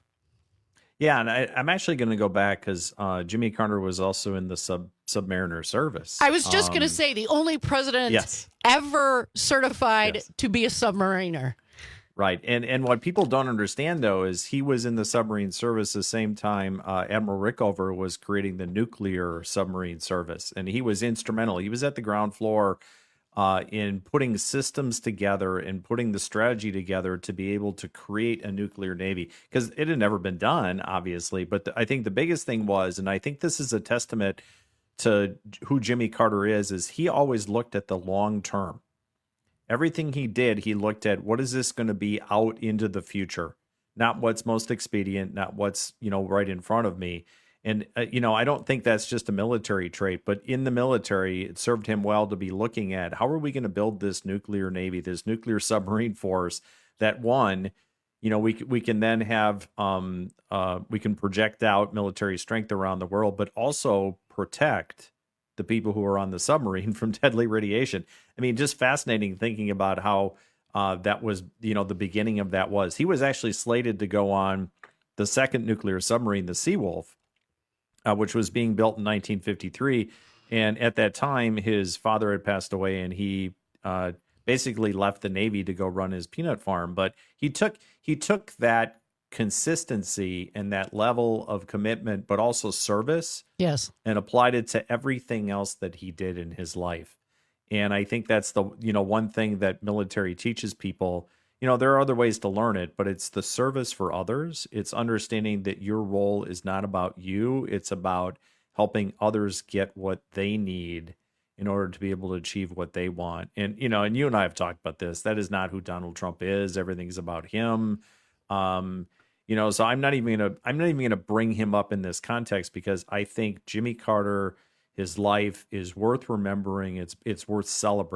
S16: Yeah, and I, I'm actually going to go back because uh, Jimmy Carter was also in the sub submariner service.
S15: I was just
S16: um,
S15: going to say the only president
S16: yes.
S15: ever certified
S16: yes.
S15: to be a submariner.
S16: Right. And and what people don't understand, though, is he was in the submarine service the same time uh, Admiral Rickover was creating the nuclear submarine service. And he was instrumental. He was at the ground floor uh, in putting systems together and putting the strategy together to be able to create a nuclear navy, because it had never been done, obviously. But the, I think the biggest thing was, and I think this is a testament to who Jimmy Carter is, is he always looked at the long term. Everything he did, he looked at what is this going to be out into the future, not what's most expedient, not what's, you know, right in front of me. And, uh, you know, I don't think that's just a military trait, but in the military, it served him well to be looking at how are we going to build this nuclear navy, this nuclear submarine force that, one, you know, we we can then have, um, uh, we can project out military strength around the world, but also protect the people who are on the submarine from deadly radiation. I mean, just fascinating thinking about how uh, that was, you know, the beginning of that was. He was actually slated to go on the second nuclear submarine, the Seawolf, uh, which was being built in nineteen fifty-three. And at that time, his father had passed away, and he uh, basically left the Navy to go run his peanut farm. But he took he took that consistency and that level of commitment, but also service,
S15: yes,
S16: and applied it to everything else that he did in his life. And I think that's the, you know, one thing that military teaches people. You know, there are other ways to learn it, but it's the service for others. It's understanding that your role is not about you. It's about helping others get what they need in order to be able to achieve what they want. And, you know, and you and I have talked about this. That is not who Donald Trump is. Everything's about him. Um, You know, so I'm not even gonna I'm not even gonna bring him up in this context, because I think Jimmy Carter, his life is worth remembering. It's it's worth celebrating.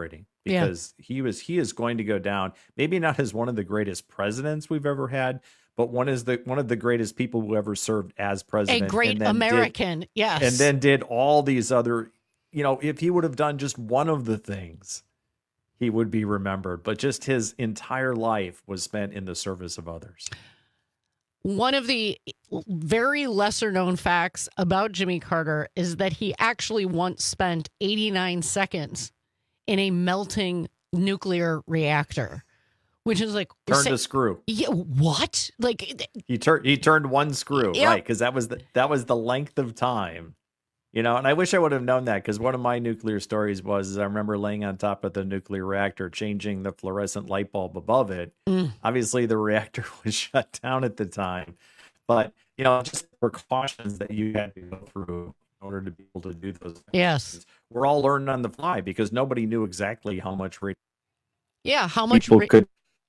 S16: because yeah. he was he is going to go down, maybe not as one of the greatest presidents we've ever had, but one is the one of the greatest people who ever served as president.
S15: A great American,
S16: did,
S15: yes.
S16: And then did all these other, you know, if he would have done just one of the things, he would be remembered. But just his entire life was spent in the service of others.
S15: One of the very lesser known facts about Jimmy Carter is that he actually once spent eighty-nine seconds in a melting nuclear reactor, which is like
S16: turned a screw.
S15: Yeah, what? Like
S16: he turned he turned one screw,
S15: yep.
S16: right? Because that was the, that was the length of time. You know, and I wish I would have known that, because one of my nuclear stories was is I remember laying on top of the nuclear reactor, changing the fluorescent light bulb above it. Mm. Obviously, the reactor was shut down at the time. But, you know, just the precautions that you had to go through in order to be able to do those things.
S15: Yes.
S16: We're all learning on the fly because nobody knew exactly how much radiation.
S15: Yeah, how much
S16: people
S15: ra-
S16: could.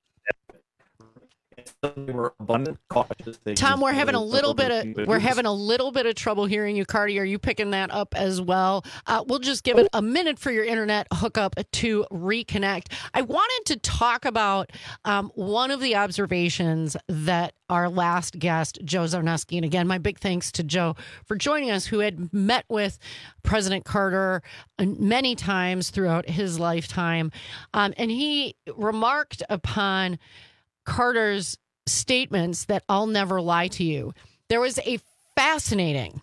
S16: They were abundant cautious. They
S15: Tom, we're having a
S16: really
S15: little bit of we're having a little bit of trouble hearing you, Cardi. Are you picking that up as well? Uh, we'll just give it a minute for your internet hookup to reconnect. I wanted to talk about um, one of the observations that our last guest, Joe Zarneski, and again, my big thanks to Joe for joining us, who had met with President Carter many times throughout his lifetime, um, and he remarked upon Carter's statements that I'll never lie to you. There was a fascinating,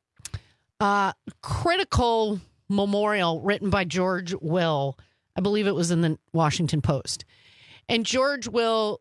S15: uh, critical memorial written by George Will. I believe it was in the Washington Post. And George Will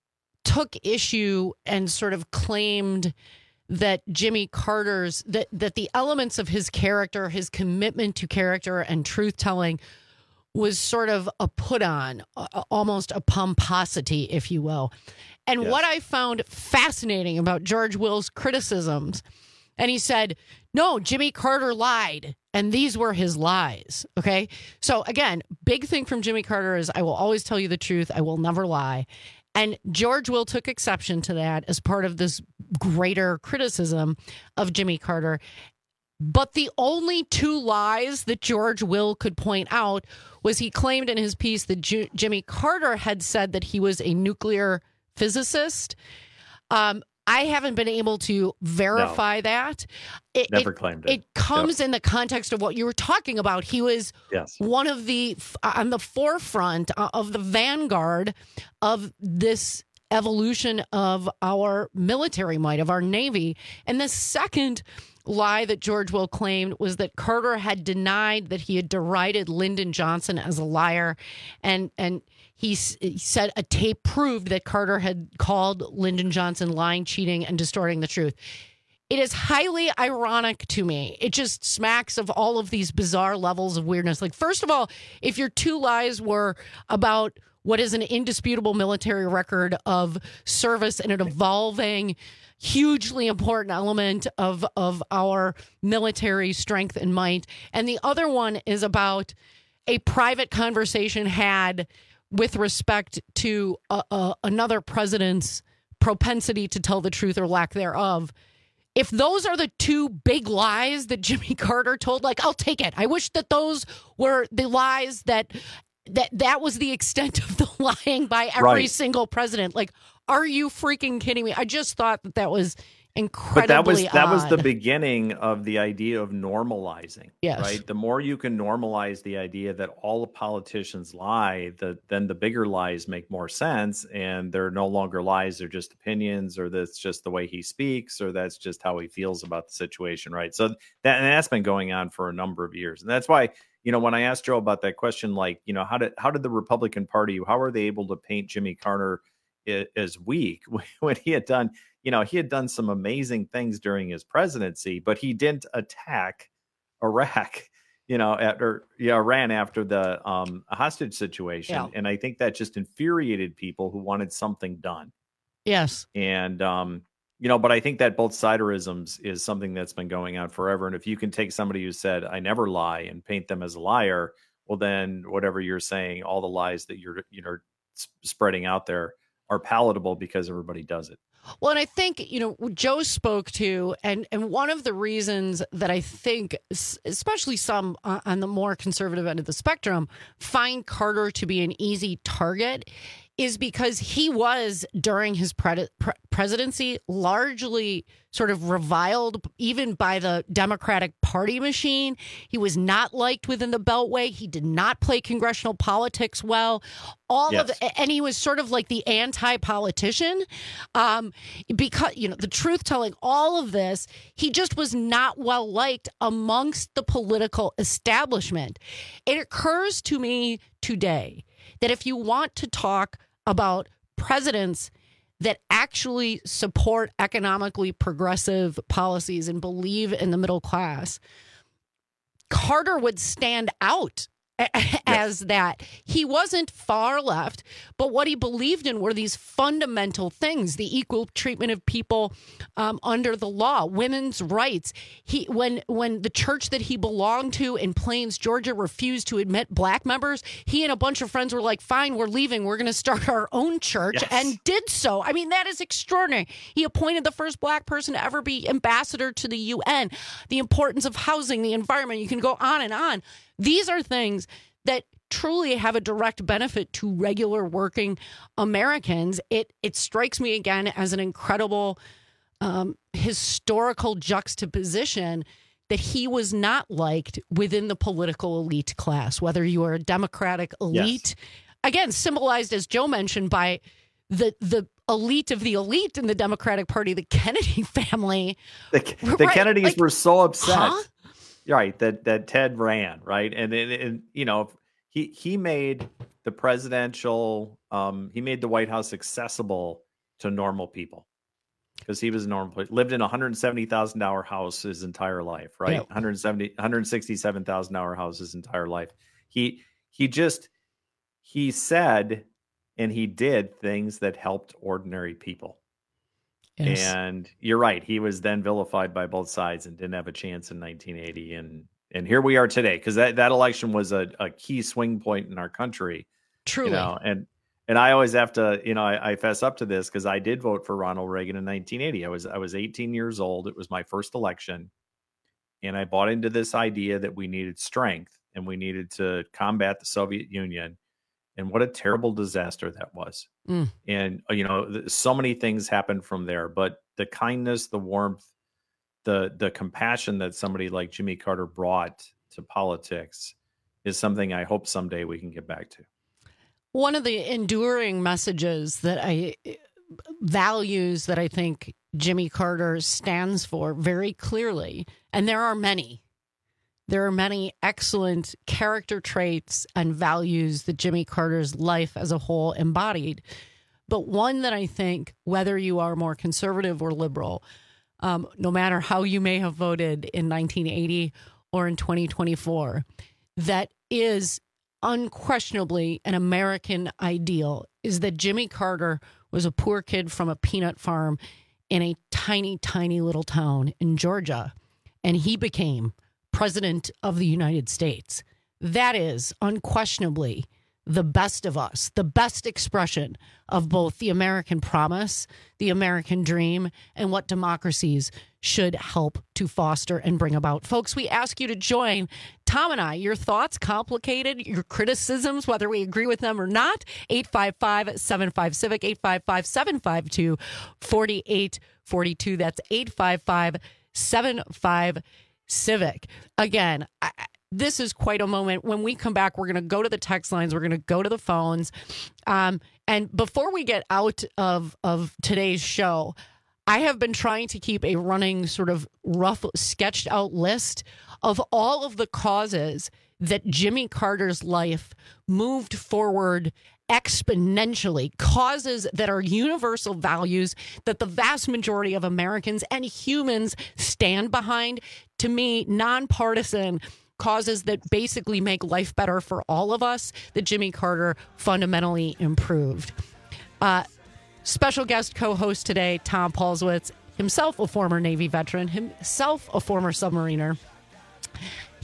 S15: took issue and sort of claimed that Jimmy Carter's, that, that the elements of his character, his commitment to character and truth-telling was sort of a put on, almost a pomposity, if you will. And yes. What I found fascinating about George Will's criticisms, and he said, no, Jimmy Carter lied, and these were his lies. Okay. So again, big thing from Jimmy Carter is I will always tell you the truth. I will never lie. And George Will took exception to that as part of this greater criticism of Jimmy Carter. But the only two lies that George Will could point out was he claimed in his piece that J- Jimmy Carter had said that he was a nuclear physicist. Um, I haven't been able to verify no. that. It,
S16: Never
S15: it,
S16: claimed it.
S15: It comes
S16: yep.
S15: in the context of what you were talking about. He was
S16: yes.
S15: one of the, on the forefront of the vanguard of this evolution of our military might, of our Navy. And the second lie that George Will claimed was that Carter had denied that he had derided Lyndon Johnson as a liar. And and he, he said a tape proved that Carter had called Lyndon Johnson lying, cheating, and distorting the truth. It is highly ironic to me. It just smacks of all of these bizarre levels of weirdness. Like, first of all, if your two lies were about what is an indisputable military record of service and an evolving, hugely important element of, of our military strength and might. And the other one is about a private conversation had with respect to a, a, another president's propensity to tell the truth or lack thereof. If those are the two big lies that Jimmy Carter told, like, I'll take it. I wish that those were the lies that that that was the extent of the lying by every
S16: right.
S15: single president. Like, are you freaking kidding me? I just thought that that was incredibly
S16: But that was
S15: odd.
S16: that was the beginning of the idea of normalizing.
S15: Yes.
S16: Right. The more you can normalize the idea that all the politicians lie, the then the bigger lies make more sense, and they're no longer lies; they're just opinions, or that's just the way he speaks, or that's just how he feels about the situation. Right. So that and that's been going on for a number of years, and that's why. You know, when I asked Joe about that question, like, you know, how did how did the Republican Party, how are they able to paint Jimmy Carter as weak when he had done, you know, he had done some amazing things during his presidency, but he didn't attack Iraq, you know, after yeah, Iran after the um, hostage situation.
S15: Yeah.
S16: And I think that just infuriated people who wanted something done.
S15: Yes.
S16: And, um, you know, but I think that both siderisms is something that's been going on forever. And if you can take somebody who said, I never lie, and paint them as a liar, well, then whatever you're saying, all the lies that you're, you know, sp- spreading out there are palatable because everybody does it.
S15: Well, and I think, you know, Joe spoke to, and, and one of the reasons that I think, especially some uh, on the more conservative end of the spectrum, find Carter to be an easy target is because he was, during his pre- pre- presidency, largely sort of reviled even by the Democratic Party machine. He was not liked within the Beltway. He did not play congressional politics well. All
S16: Yes.
S15: of the, and he was sort of like the anti-politician. Um, because, you know, the truth telling, all of this, he just was not well liked amongst the political establishment. It occurs to me today that if you want to talk about presidents that actually support economically progressive policies and believe in the middle class, Carter would stand out as that. He wasn't far left, but what he believed in were these fundamental things: the equal treatment of people um, under the law, women's rights. He when when the church that he belonged to in Plains, Georgia, refused to admit black members, he and a bunch of friends were like, "Fine, we're leaving. We're going to start our own church," yes. and did so. I mean, that is extraordinary. He appointed the first black person to ever be ambassador to the U N. The importance of housing, the environment. You can go on and on. These are things that truly have a direct benefit to regular working Americans. It it strikes me again as an incredible um, historical juxtaposition that he was not liked within the political elite class, whether you are a Democratic elite, yes. again, symbolized, as Joe mentioned, by the the elite of the elite in the Democratic Party, the Kennedy family.
S16: The, the right, Kennedys like, were so upset.
S15: Huh?
S16: Right, that that Ted ran, right, and, and, and you know he he made the presidential, um, he made the White House accessible to normal people because he was a normal, lived in a one hundred seventy thousand dollars house his entire life, right, yeah. one hundred seventy, one hundred sixty-seven thousand dollars house his entire life. He he just he said and he did things that helped ordinary people. Yes. And you're right. He was then vilified by both sides and didn't have a chance in nineteen eighty. And and here we are today, because that, that election was a, a key swing point in our country.
S15: Truly.
S16: You know, and and I always have to, you know, I, I fess up to this because I did vote for Ronald Reagan in nineteen eighty. I was I was eighteen years old. It was my first election. And I bought into this idea that we needed strength and we needed to combat the Soviet Union. And what a terrible disaster that was. Mm. And, you know, so many things happened from there. But the kindness, the warmth, the the compassion that somebody like Jimmy Carter brought to politics is something I hope someday we can get back to.
S15: One of the enduring messages that I, values that I think Jimmy Carter stands for very clearly, and there are many, There are many excellent character traits and values that Jimmy Carter's life as a whole embodied. But one that I think, whether you are more conservative or liberal, um, no matter how you may have voted in nineteen eighty or in twenty twenty-four, that is unquestionably an American ideal, is that Jimmy Carter was a poor kid from a peanut farm in a tiny, tiny little town in Georgia, and he became President of the United States. That is unquestionably the best of us, the best expression of both the American promise, the American dream, and what democracies should help to foster and bring about. Folks, we ask you to join Tom and I. Your thoughts, complicated, your criticisms, whether we agree with them or not, eight five five, seven five, CIVIC, eight five five, seven five two, four eight four two. That's eight five five, seven five, CIVIC. Again, I, this is quite a moment. When we come back, we're going to go to the text lines. We're going to go to the phones. Um, and before we get out of, of today's show, I have been trying to keep a running sort of rough, sketched out list of all of the causes that Jimmy Carter's life moved forward exponentially, causes that are universal values that the vast majority of Americans and humans stand behind. To me, nonpartisan causes that basically make life better for all of us, that Jimmy Carter fundamentally improved. Uh, special guest co-host today, Tom Paulswitz, himself a former Navy veteran, himself a former submariner.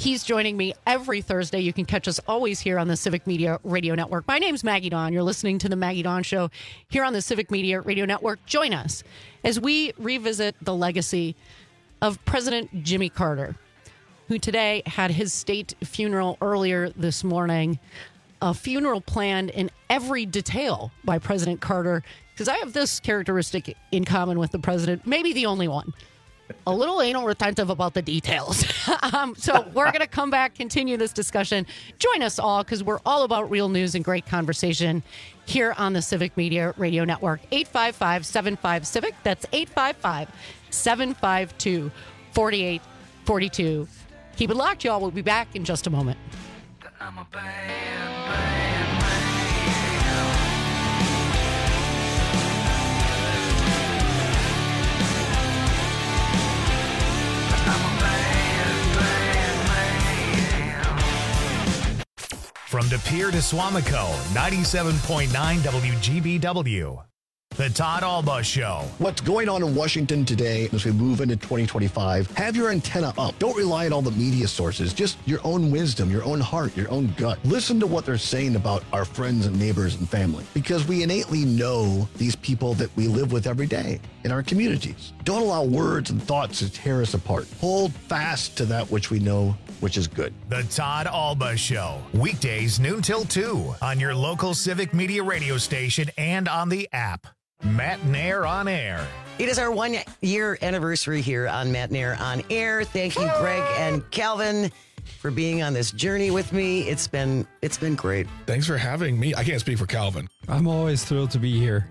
S15: He's joining me every Thursday. You can catch us always here on the Civic Media Radio Network. My name's Maggie Dawn. You're listening to the Maggie Dawn Show here on the Civic Media Radio Network. Join us as we revisit the legacy of President Jimmy Carter, who today had his state funeral earlier this morning. A funeral planned in every detail by President Carter, because I have this characteristic in common with the president, maybe the only one. A little anal retentive about the details. um, so we're going to come back, continue this discussion. Join us all, because we're all about real news and great conversation here on the Civic Media Radio Network. eight five five, seven five, CIVIC. That's eight five five, seven five two, four eight four two. Keep it locked, y'all. We'll be back in just a moment.
S21: I'm a bad, bad man.
S1: From De Pere to Swamico, ninety-seven point nine W G B W. The Todd Alba Show.
S13: What's going on in Washington today as we move into twenty twenty-five? Have your antenna up. Don't rely on all the media sources. Just your own wisdom, your own heart, your own gut. Listen to what they're saying about our friends and neighbors and family, because we innately know these people that we live with every day in our communities. Don't allow words and thoughts to tear us apart. Hold fast to that which we know, which is good.
S1: The Todd Alba Show. Weekdays noon till two on your local Civic Media radio station and on the app. Matt Nair on Air.
S4: It is our one-year anniversary here on Matt Nair on Air. Thank you, Greg and Calvin, for being on this journey with me. It's been it's been great.
S7: Thanks for having me. I can't speak for Calvin.
S12: I'm always thrilled to be here.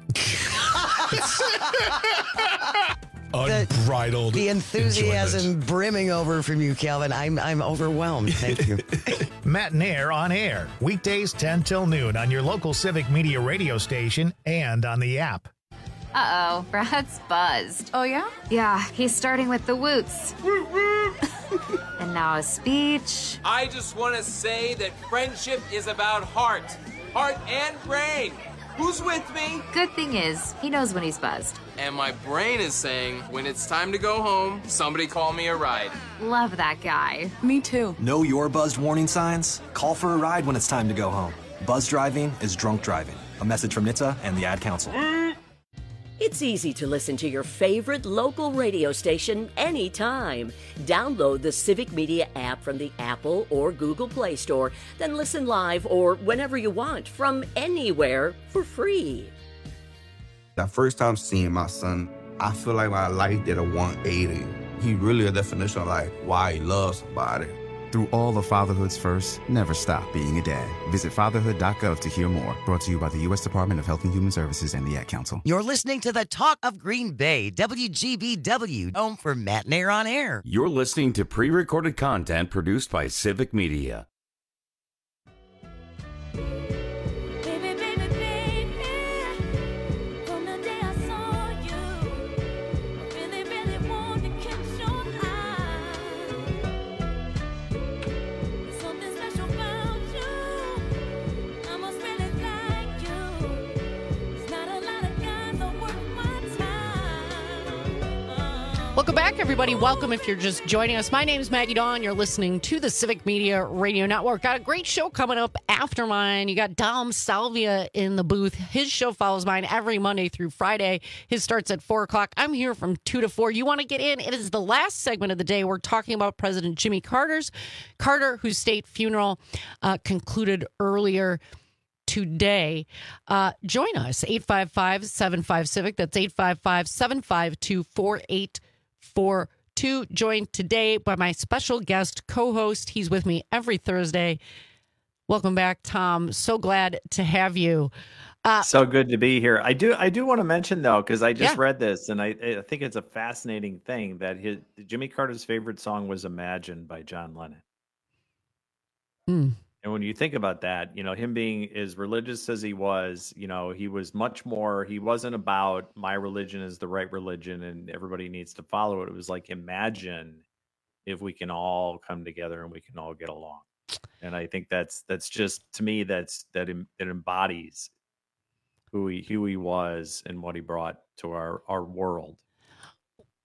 S7: Unbridled.
S4: The, the enthusiasm
S7: enjoyment.
S4: brimming over from you, Calvin. I'm I'm overwhelmed. Thank you.
S1: Matt Nair on Air. Weekdays ten till noon on your local Civic Media radio station and on the app.
S24: Uh-oh, Brad's buzzed.
S25: Oh, yeah?
S24: Yeah, he's starting with the woots. And now a speech.
S26: I just want to say that friendship is about heart. Heart and brain. Who's with me?
S24: Good thing is, he knows when he's buzzed.
S26: And my brain is saying, when it's time to go home, somebody call me a ride.
S24: Love that guy.
S25: Me too.
S27: Know your buzzed warning signs? Call for a ride when it's time to go home. Buzz driving is drunk driving. A message from N H T S A and the Ad Council.
S20: It's easy to listen to your favorite local radio station anytime. Download the Civic Media app from the Apple or Google Play Store, then listen live or whenever you want from anywhere for free.
S28: The first time seeing my son, I feel like my life did a one eighty. He really a definition of like why he loves somebody.
S29: Through all the fatherhood's first, never stop being a dad. Visit fatherhood dot gov to hear more. Brought to you by the U S Department of Health and Human Services and the Ad Council.
S4: You're listening to the Talk of Green Bay, W G B W, home for Matt Nair on Air.
S14: You're listening to pre-recorded content produced by Civic Media.
S15: Welcome back, everybody. Welcome if you're just joining us. My name is Maggie Dawn. You're listening to the Civic Media Radio Network. Got a great show coming up after mine. You got Dom Salvia in the booth. His show follows mine every Monday through Friday. His starts at four o'clock. I'm here from two to four. You want to get in? It is the last segment of the day. We're talking about President Jimmy Carter's Carter, whose state funeral uh, concluded earlier today. Uh, join us, eight five five, seven five, CIVIC. That's eight five five, seven five two, four eight four two. Joined today by my special guest co-host. He's with me every Thursday. Welcome back, Tom. So glad to have you. Uh,
S16: so good to be here. I do I do want to mention, though, because I just
S15: yeah.
S16: read this, and I, I think it's a fascinating thing that his Jimmy Carter's favorite song was Imagine by John Lennon.
S15: Hmm.
S16: And when you think about that, you know, him being as religious as he was, you know, he was much more, he wasn't about my religion is the right religion and everybody needs to follow it. It was like, imagine if we can all come together and we can all get along. And I think that's, that's just, to me, that's, that it embodies who he, who he was and what he brought to our, our world.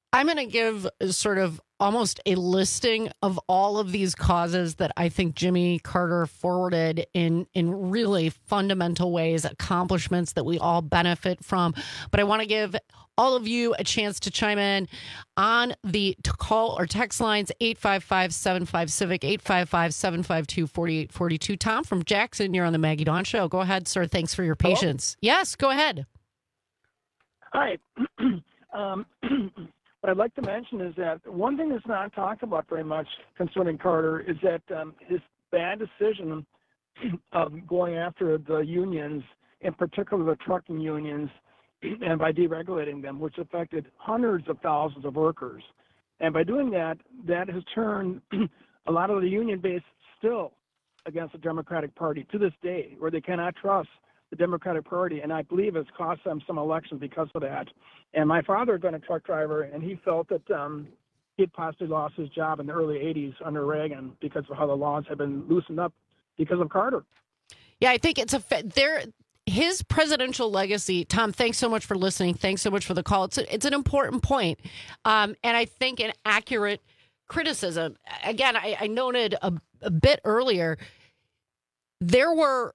S15: I'm going to give sort of almost a listing of all of these causes that I think Jimmy Carter forwarded in, in really fundamental ways, accomplishments that we all benefit from. But I want to give all of you a chance to chime in on the call or text lines, eight five five, seven five, CIVIC, eight five five, seven five two, four eight four two. Tom from Jackson, you're on the Maggie Dawn Show. Go ahead, sir. Thanks for your patience. Hello? Yes, go ahead.
S2: Hi. um, what I'd like to mention is that one thing that's not talked about very much concerning Carter is that um, his bad decision of going after the unions, in particular the trucking unions, and by deregulating them, which affected hundreds of thousands of workers. And by doing that, that has turned a lot of the union base still against the Democratic Party to this day, where they cannot trust the Democratic Party, and I believe it's cost them some elections because of that. And my father had been a truck driver, and he felt that um, he had possibly lost his job in the early eighties under Reagan because of how the laws had been loosened up because of Carter.
S15: Yeah, I think it's a there. His presidential legacy, Tom, thanks so much for listening. Thanks so much for the call. It's a, it's an important point, um, and I think an accurate criticism. Again, I, I noted a, a bit earlier, there were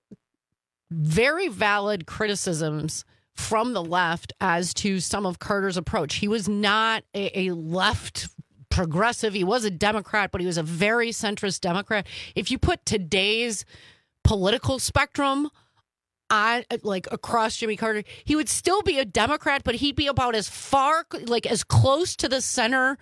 S15: very valid criticisms from the left as to some of Carter's approach. He was not a, a left progressive. He was a Democrat, but he was a very centrist Democrat. If you put today's political spectrum on, like across Jimmy Carter, he would still be a Democrat, but he'd be about as far, like as close to the center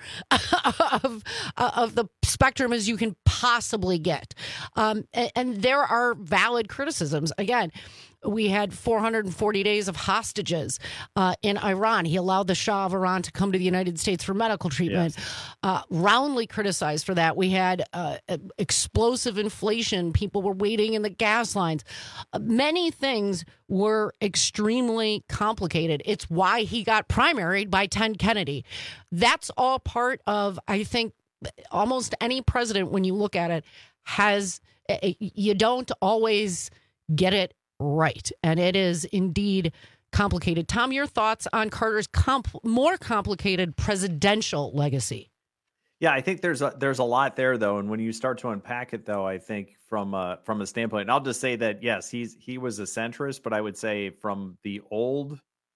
S15: of of the spectrum as you can possibly get. Um, and, and there are valid criticisms. Again, we had four hundred forty days of hostages uh, in Iran. He allowed the Shah of Iran to come to the United States for medical treatment. Yes. Uh, roundly criticized for that. We had uh, explosive inflation. People were waiting in the gas lines. Uh, many things were extremely complicated. It's why he got primaried by Ted Kennedy. That's all part of, I think, almost any president, when you look at it, has, you don't always get it right. And it is indeed complicated. Tom, your thoughts on Carter's comp- more complicated presidential legacy?
S16: Yeah, I think there's a, there's a lot there, though. And when you start to unpack it, though, I think from a, from a standpoint, and I'll just say that, yes, he's he was a centrist, but I would say from the old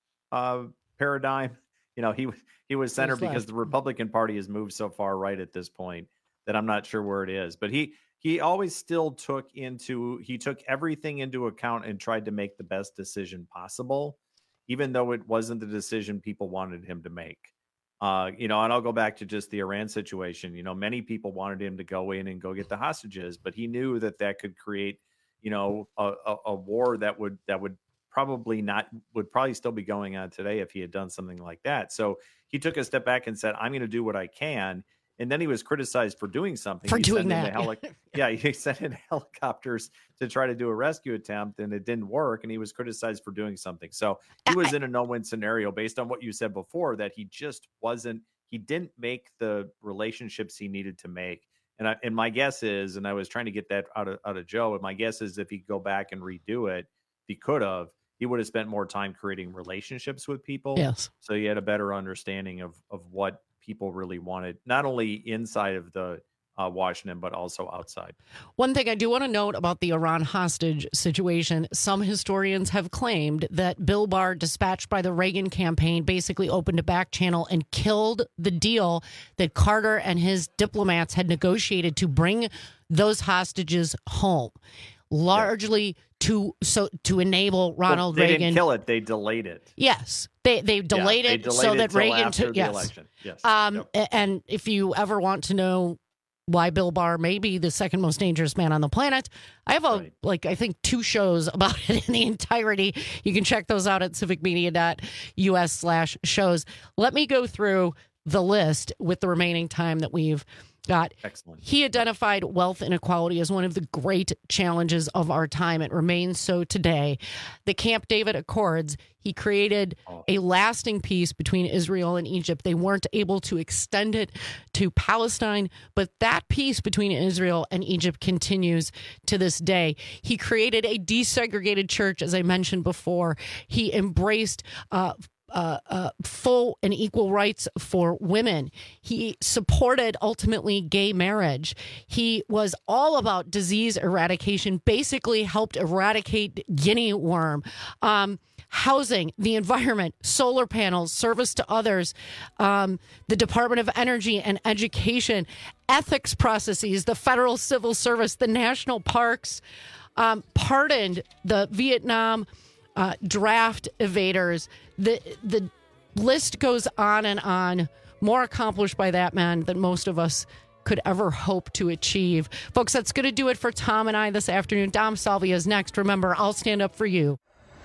S16: uh, paradigm, you know, he he was centered because the Republican Party has moved so far right at this point that I'm not sure where it is. But he he always still took into he took everything into account and tried to make the best decision possible, even though it wasn't the decision people wanted him to make. Uh, you know, and I'll go back to just the Iran situation. You know, many people wanted him to go in and go get the hostages, but he knew that that could create, you know, a, a, a war that would that would probably not would probably still be going on today if he had done something like that. So he took a step back and said, I'm going to do what I can. And then he was criticized for doing something.
S15: For
S16: he
S15: doing that.
S16: Heli- yeah, he sent in helicopters to try to do a rescue attempt, and it didn't work. And he was criticized for doing something. So he was in a no-win scenario based on what you said before, that he just wasn't, he didn't make the relationships he needed to make. And I, and my guess is, and I was trying to get that out of, out of Joe, and my guess is if he could go back and redo it, if he could have, he would have spent more time creating relationships with people.
S15: Yes.
S16: So he had a better understanding of of what people really wanted, not only inside of the uh, Washington, but also outside.
S15: One thing I do want to note about the Iran hostage situation, some historians have claimed that Bill Barr, dispatched by the Reagan campaign, basically opened a back channel and killed the deal that Carter and his diplomats had negotiated to bring those hostages home, largely yeah. to so to enable Ronald
S16: well, they
S15: Reagan.
S16: They didn't kill it; they delayed it.
S15: Yes, they they delayed
S16: yeah,
S15: it
S16: they delayed
S15: so
S16: it
S15: that Reagan took
S16: the
S15: yes.
S16: election. Yes.
S15: Um,
S16: yep.
S15: And if you ever want to know why Bill Barr may be the second most dangerous man on the planet, I have a right. like I think two shows about it in the entirety. You can check those out at civicmedia.us slash shows. Let me go through the list with the remaining time that we've got.
S16: Excellent.
S15: He identified wealth inequality as one of the great challenges of our time. It remains so today. The Camp David Accords, he created oh. a lasting peace between Israel and Egypt. They weren't able to extend it to Palestine, but that peace between Israel and Egypt continues to this day. He created a desegregated church, as I mentioned before. He embraced uh, uh, uh, full and equal rights for women. He supported ultimately gay marriage. He was all about disease eradication, basically helped eradicate guinea worm. Um, housing, the environment, solar panels, service to others, um, the Department of Energy and Education, ethics processes, the federal civil service, the national parks, um, pardoned the Vietnam uh, draft evaders. The, the list goes on and on. More accomplished by that man than most of us could ever hope to achieve. Folks, that's going to do it for Tom and I this afternoon. Dom Salvia is next. Remember, I'll stand up for you.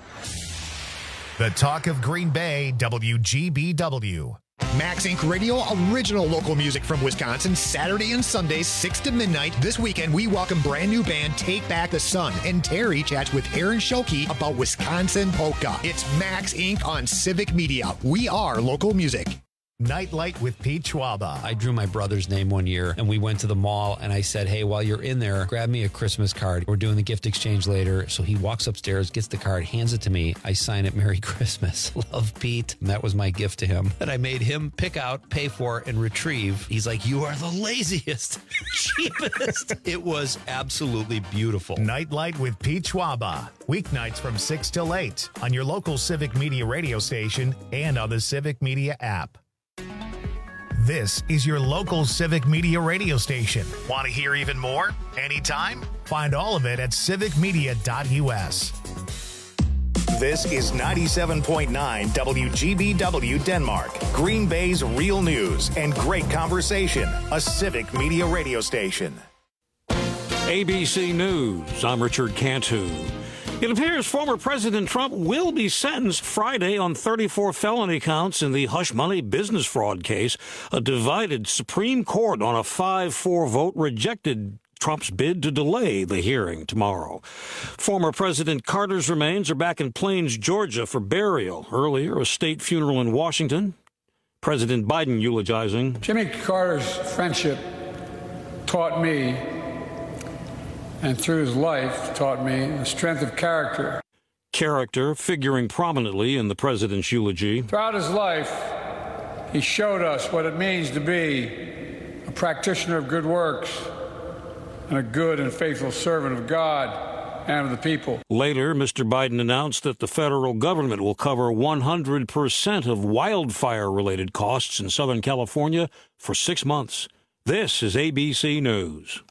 S1: The talk of Green Bay, W G B W.
S3: Max Incorporated. Radio, original local music from Wisconsin, Saturday and Sunday, six to midnight. This weekend, we welcome brand new band Take Back the Sun, and Terry chats with Aaron Schokey about Wisconsin polka. It's Max Incorporated on Civic Media. We are local music.
S1: Nightlight with Pete Schwaba.
S11: I drew my brother's name one year, and we went to the mall, and I said, hey, while you're in there, grab me a Christmas card. We're doing the gift exchange later. So he walks upstairs, gets the card, hands it to me. I sign it, Merry Christmas. Love, Pete. And that was my gift to him that I made him pick out, pay for, and retrieve. He's like, you are the laziest, cheapest. It was absolutely beautiful.
S1: Nightlight with Pete Schwaba. Weeknights from six till eight on your local Civic Media radio station and on the Civic Media app. This is your local Civic Media radio station. Want to hear even more? Anytime? Find all of it at civic media dot u s. This is ninety-seven point nine W G B W Denmark, Green Bay's real news and great conversation, a Civic Media radio station.
S5: A B C News, I'm Richard Cantu. It appears former President Trump will be sentenced Friday on thirty-four felony counts in the hush money business fraud case. A divided Supreme Court on a five four vote rejected Trump's bid to delay the hearing tomorrow. Former President Carter's remains are back in Plains, Georgia for burial. Earlier, a state funeral in Washington. President Biden eulogizing.
S8: Jimmy Carter's friendship taught me, and through his life taught me, the strength of character.
S5: Character figuring prominently in the president's eulogy.
S8: Throughout his life, he showed us what it means to be a practitioner of good works and a good and faithful servant of God and of the people.
S5: Later, Mister Biden announced that the federal government will cover one hundred percent of wildfire-related costs in Southern California for six months. This is A B C News.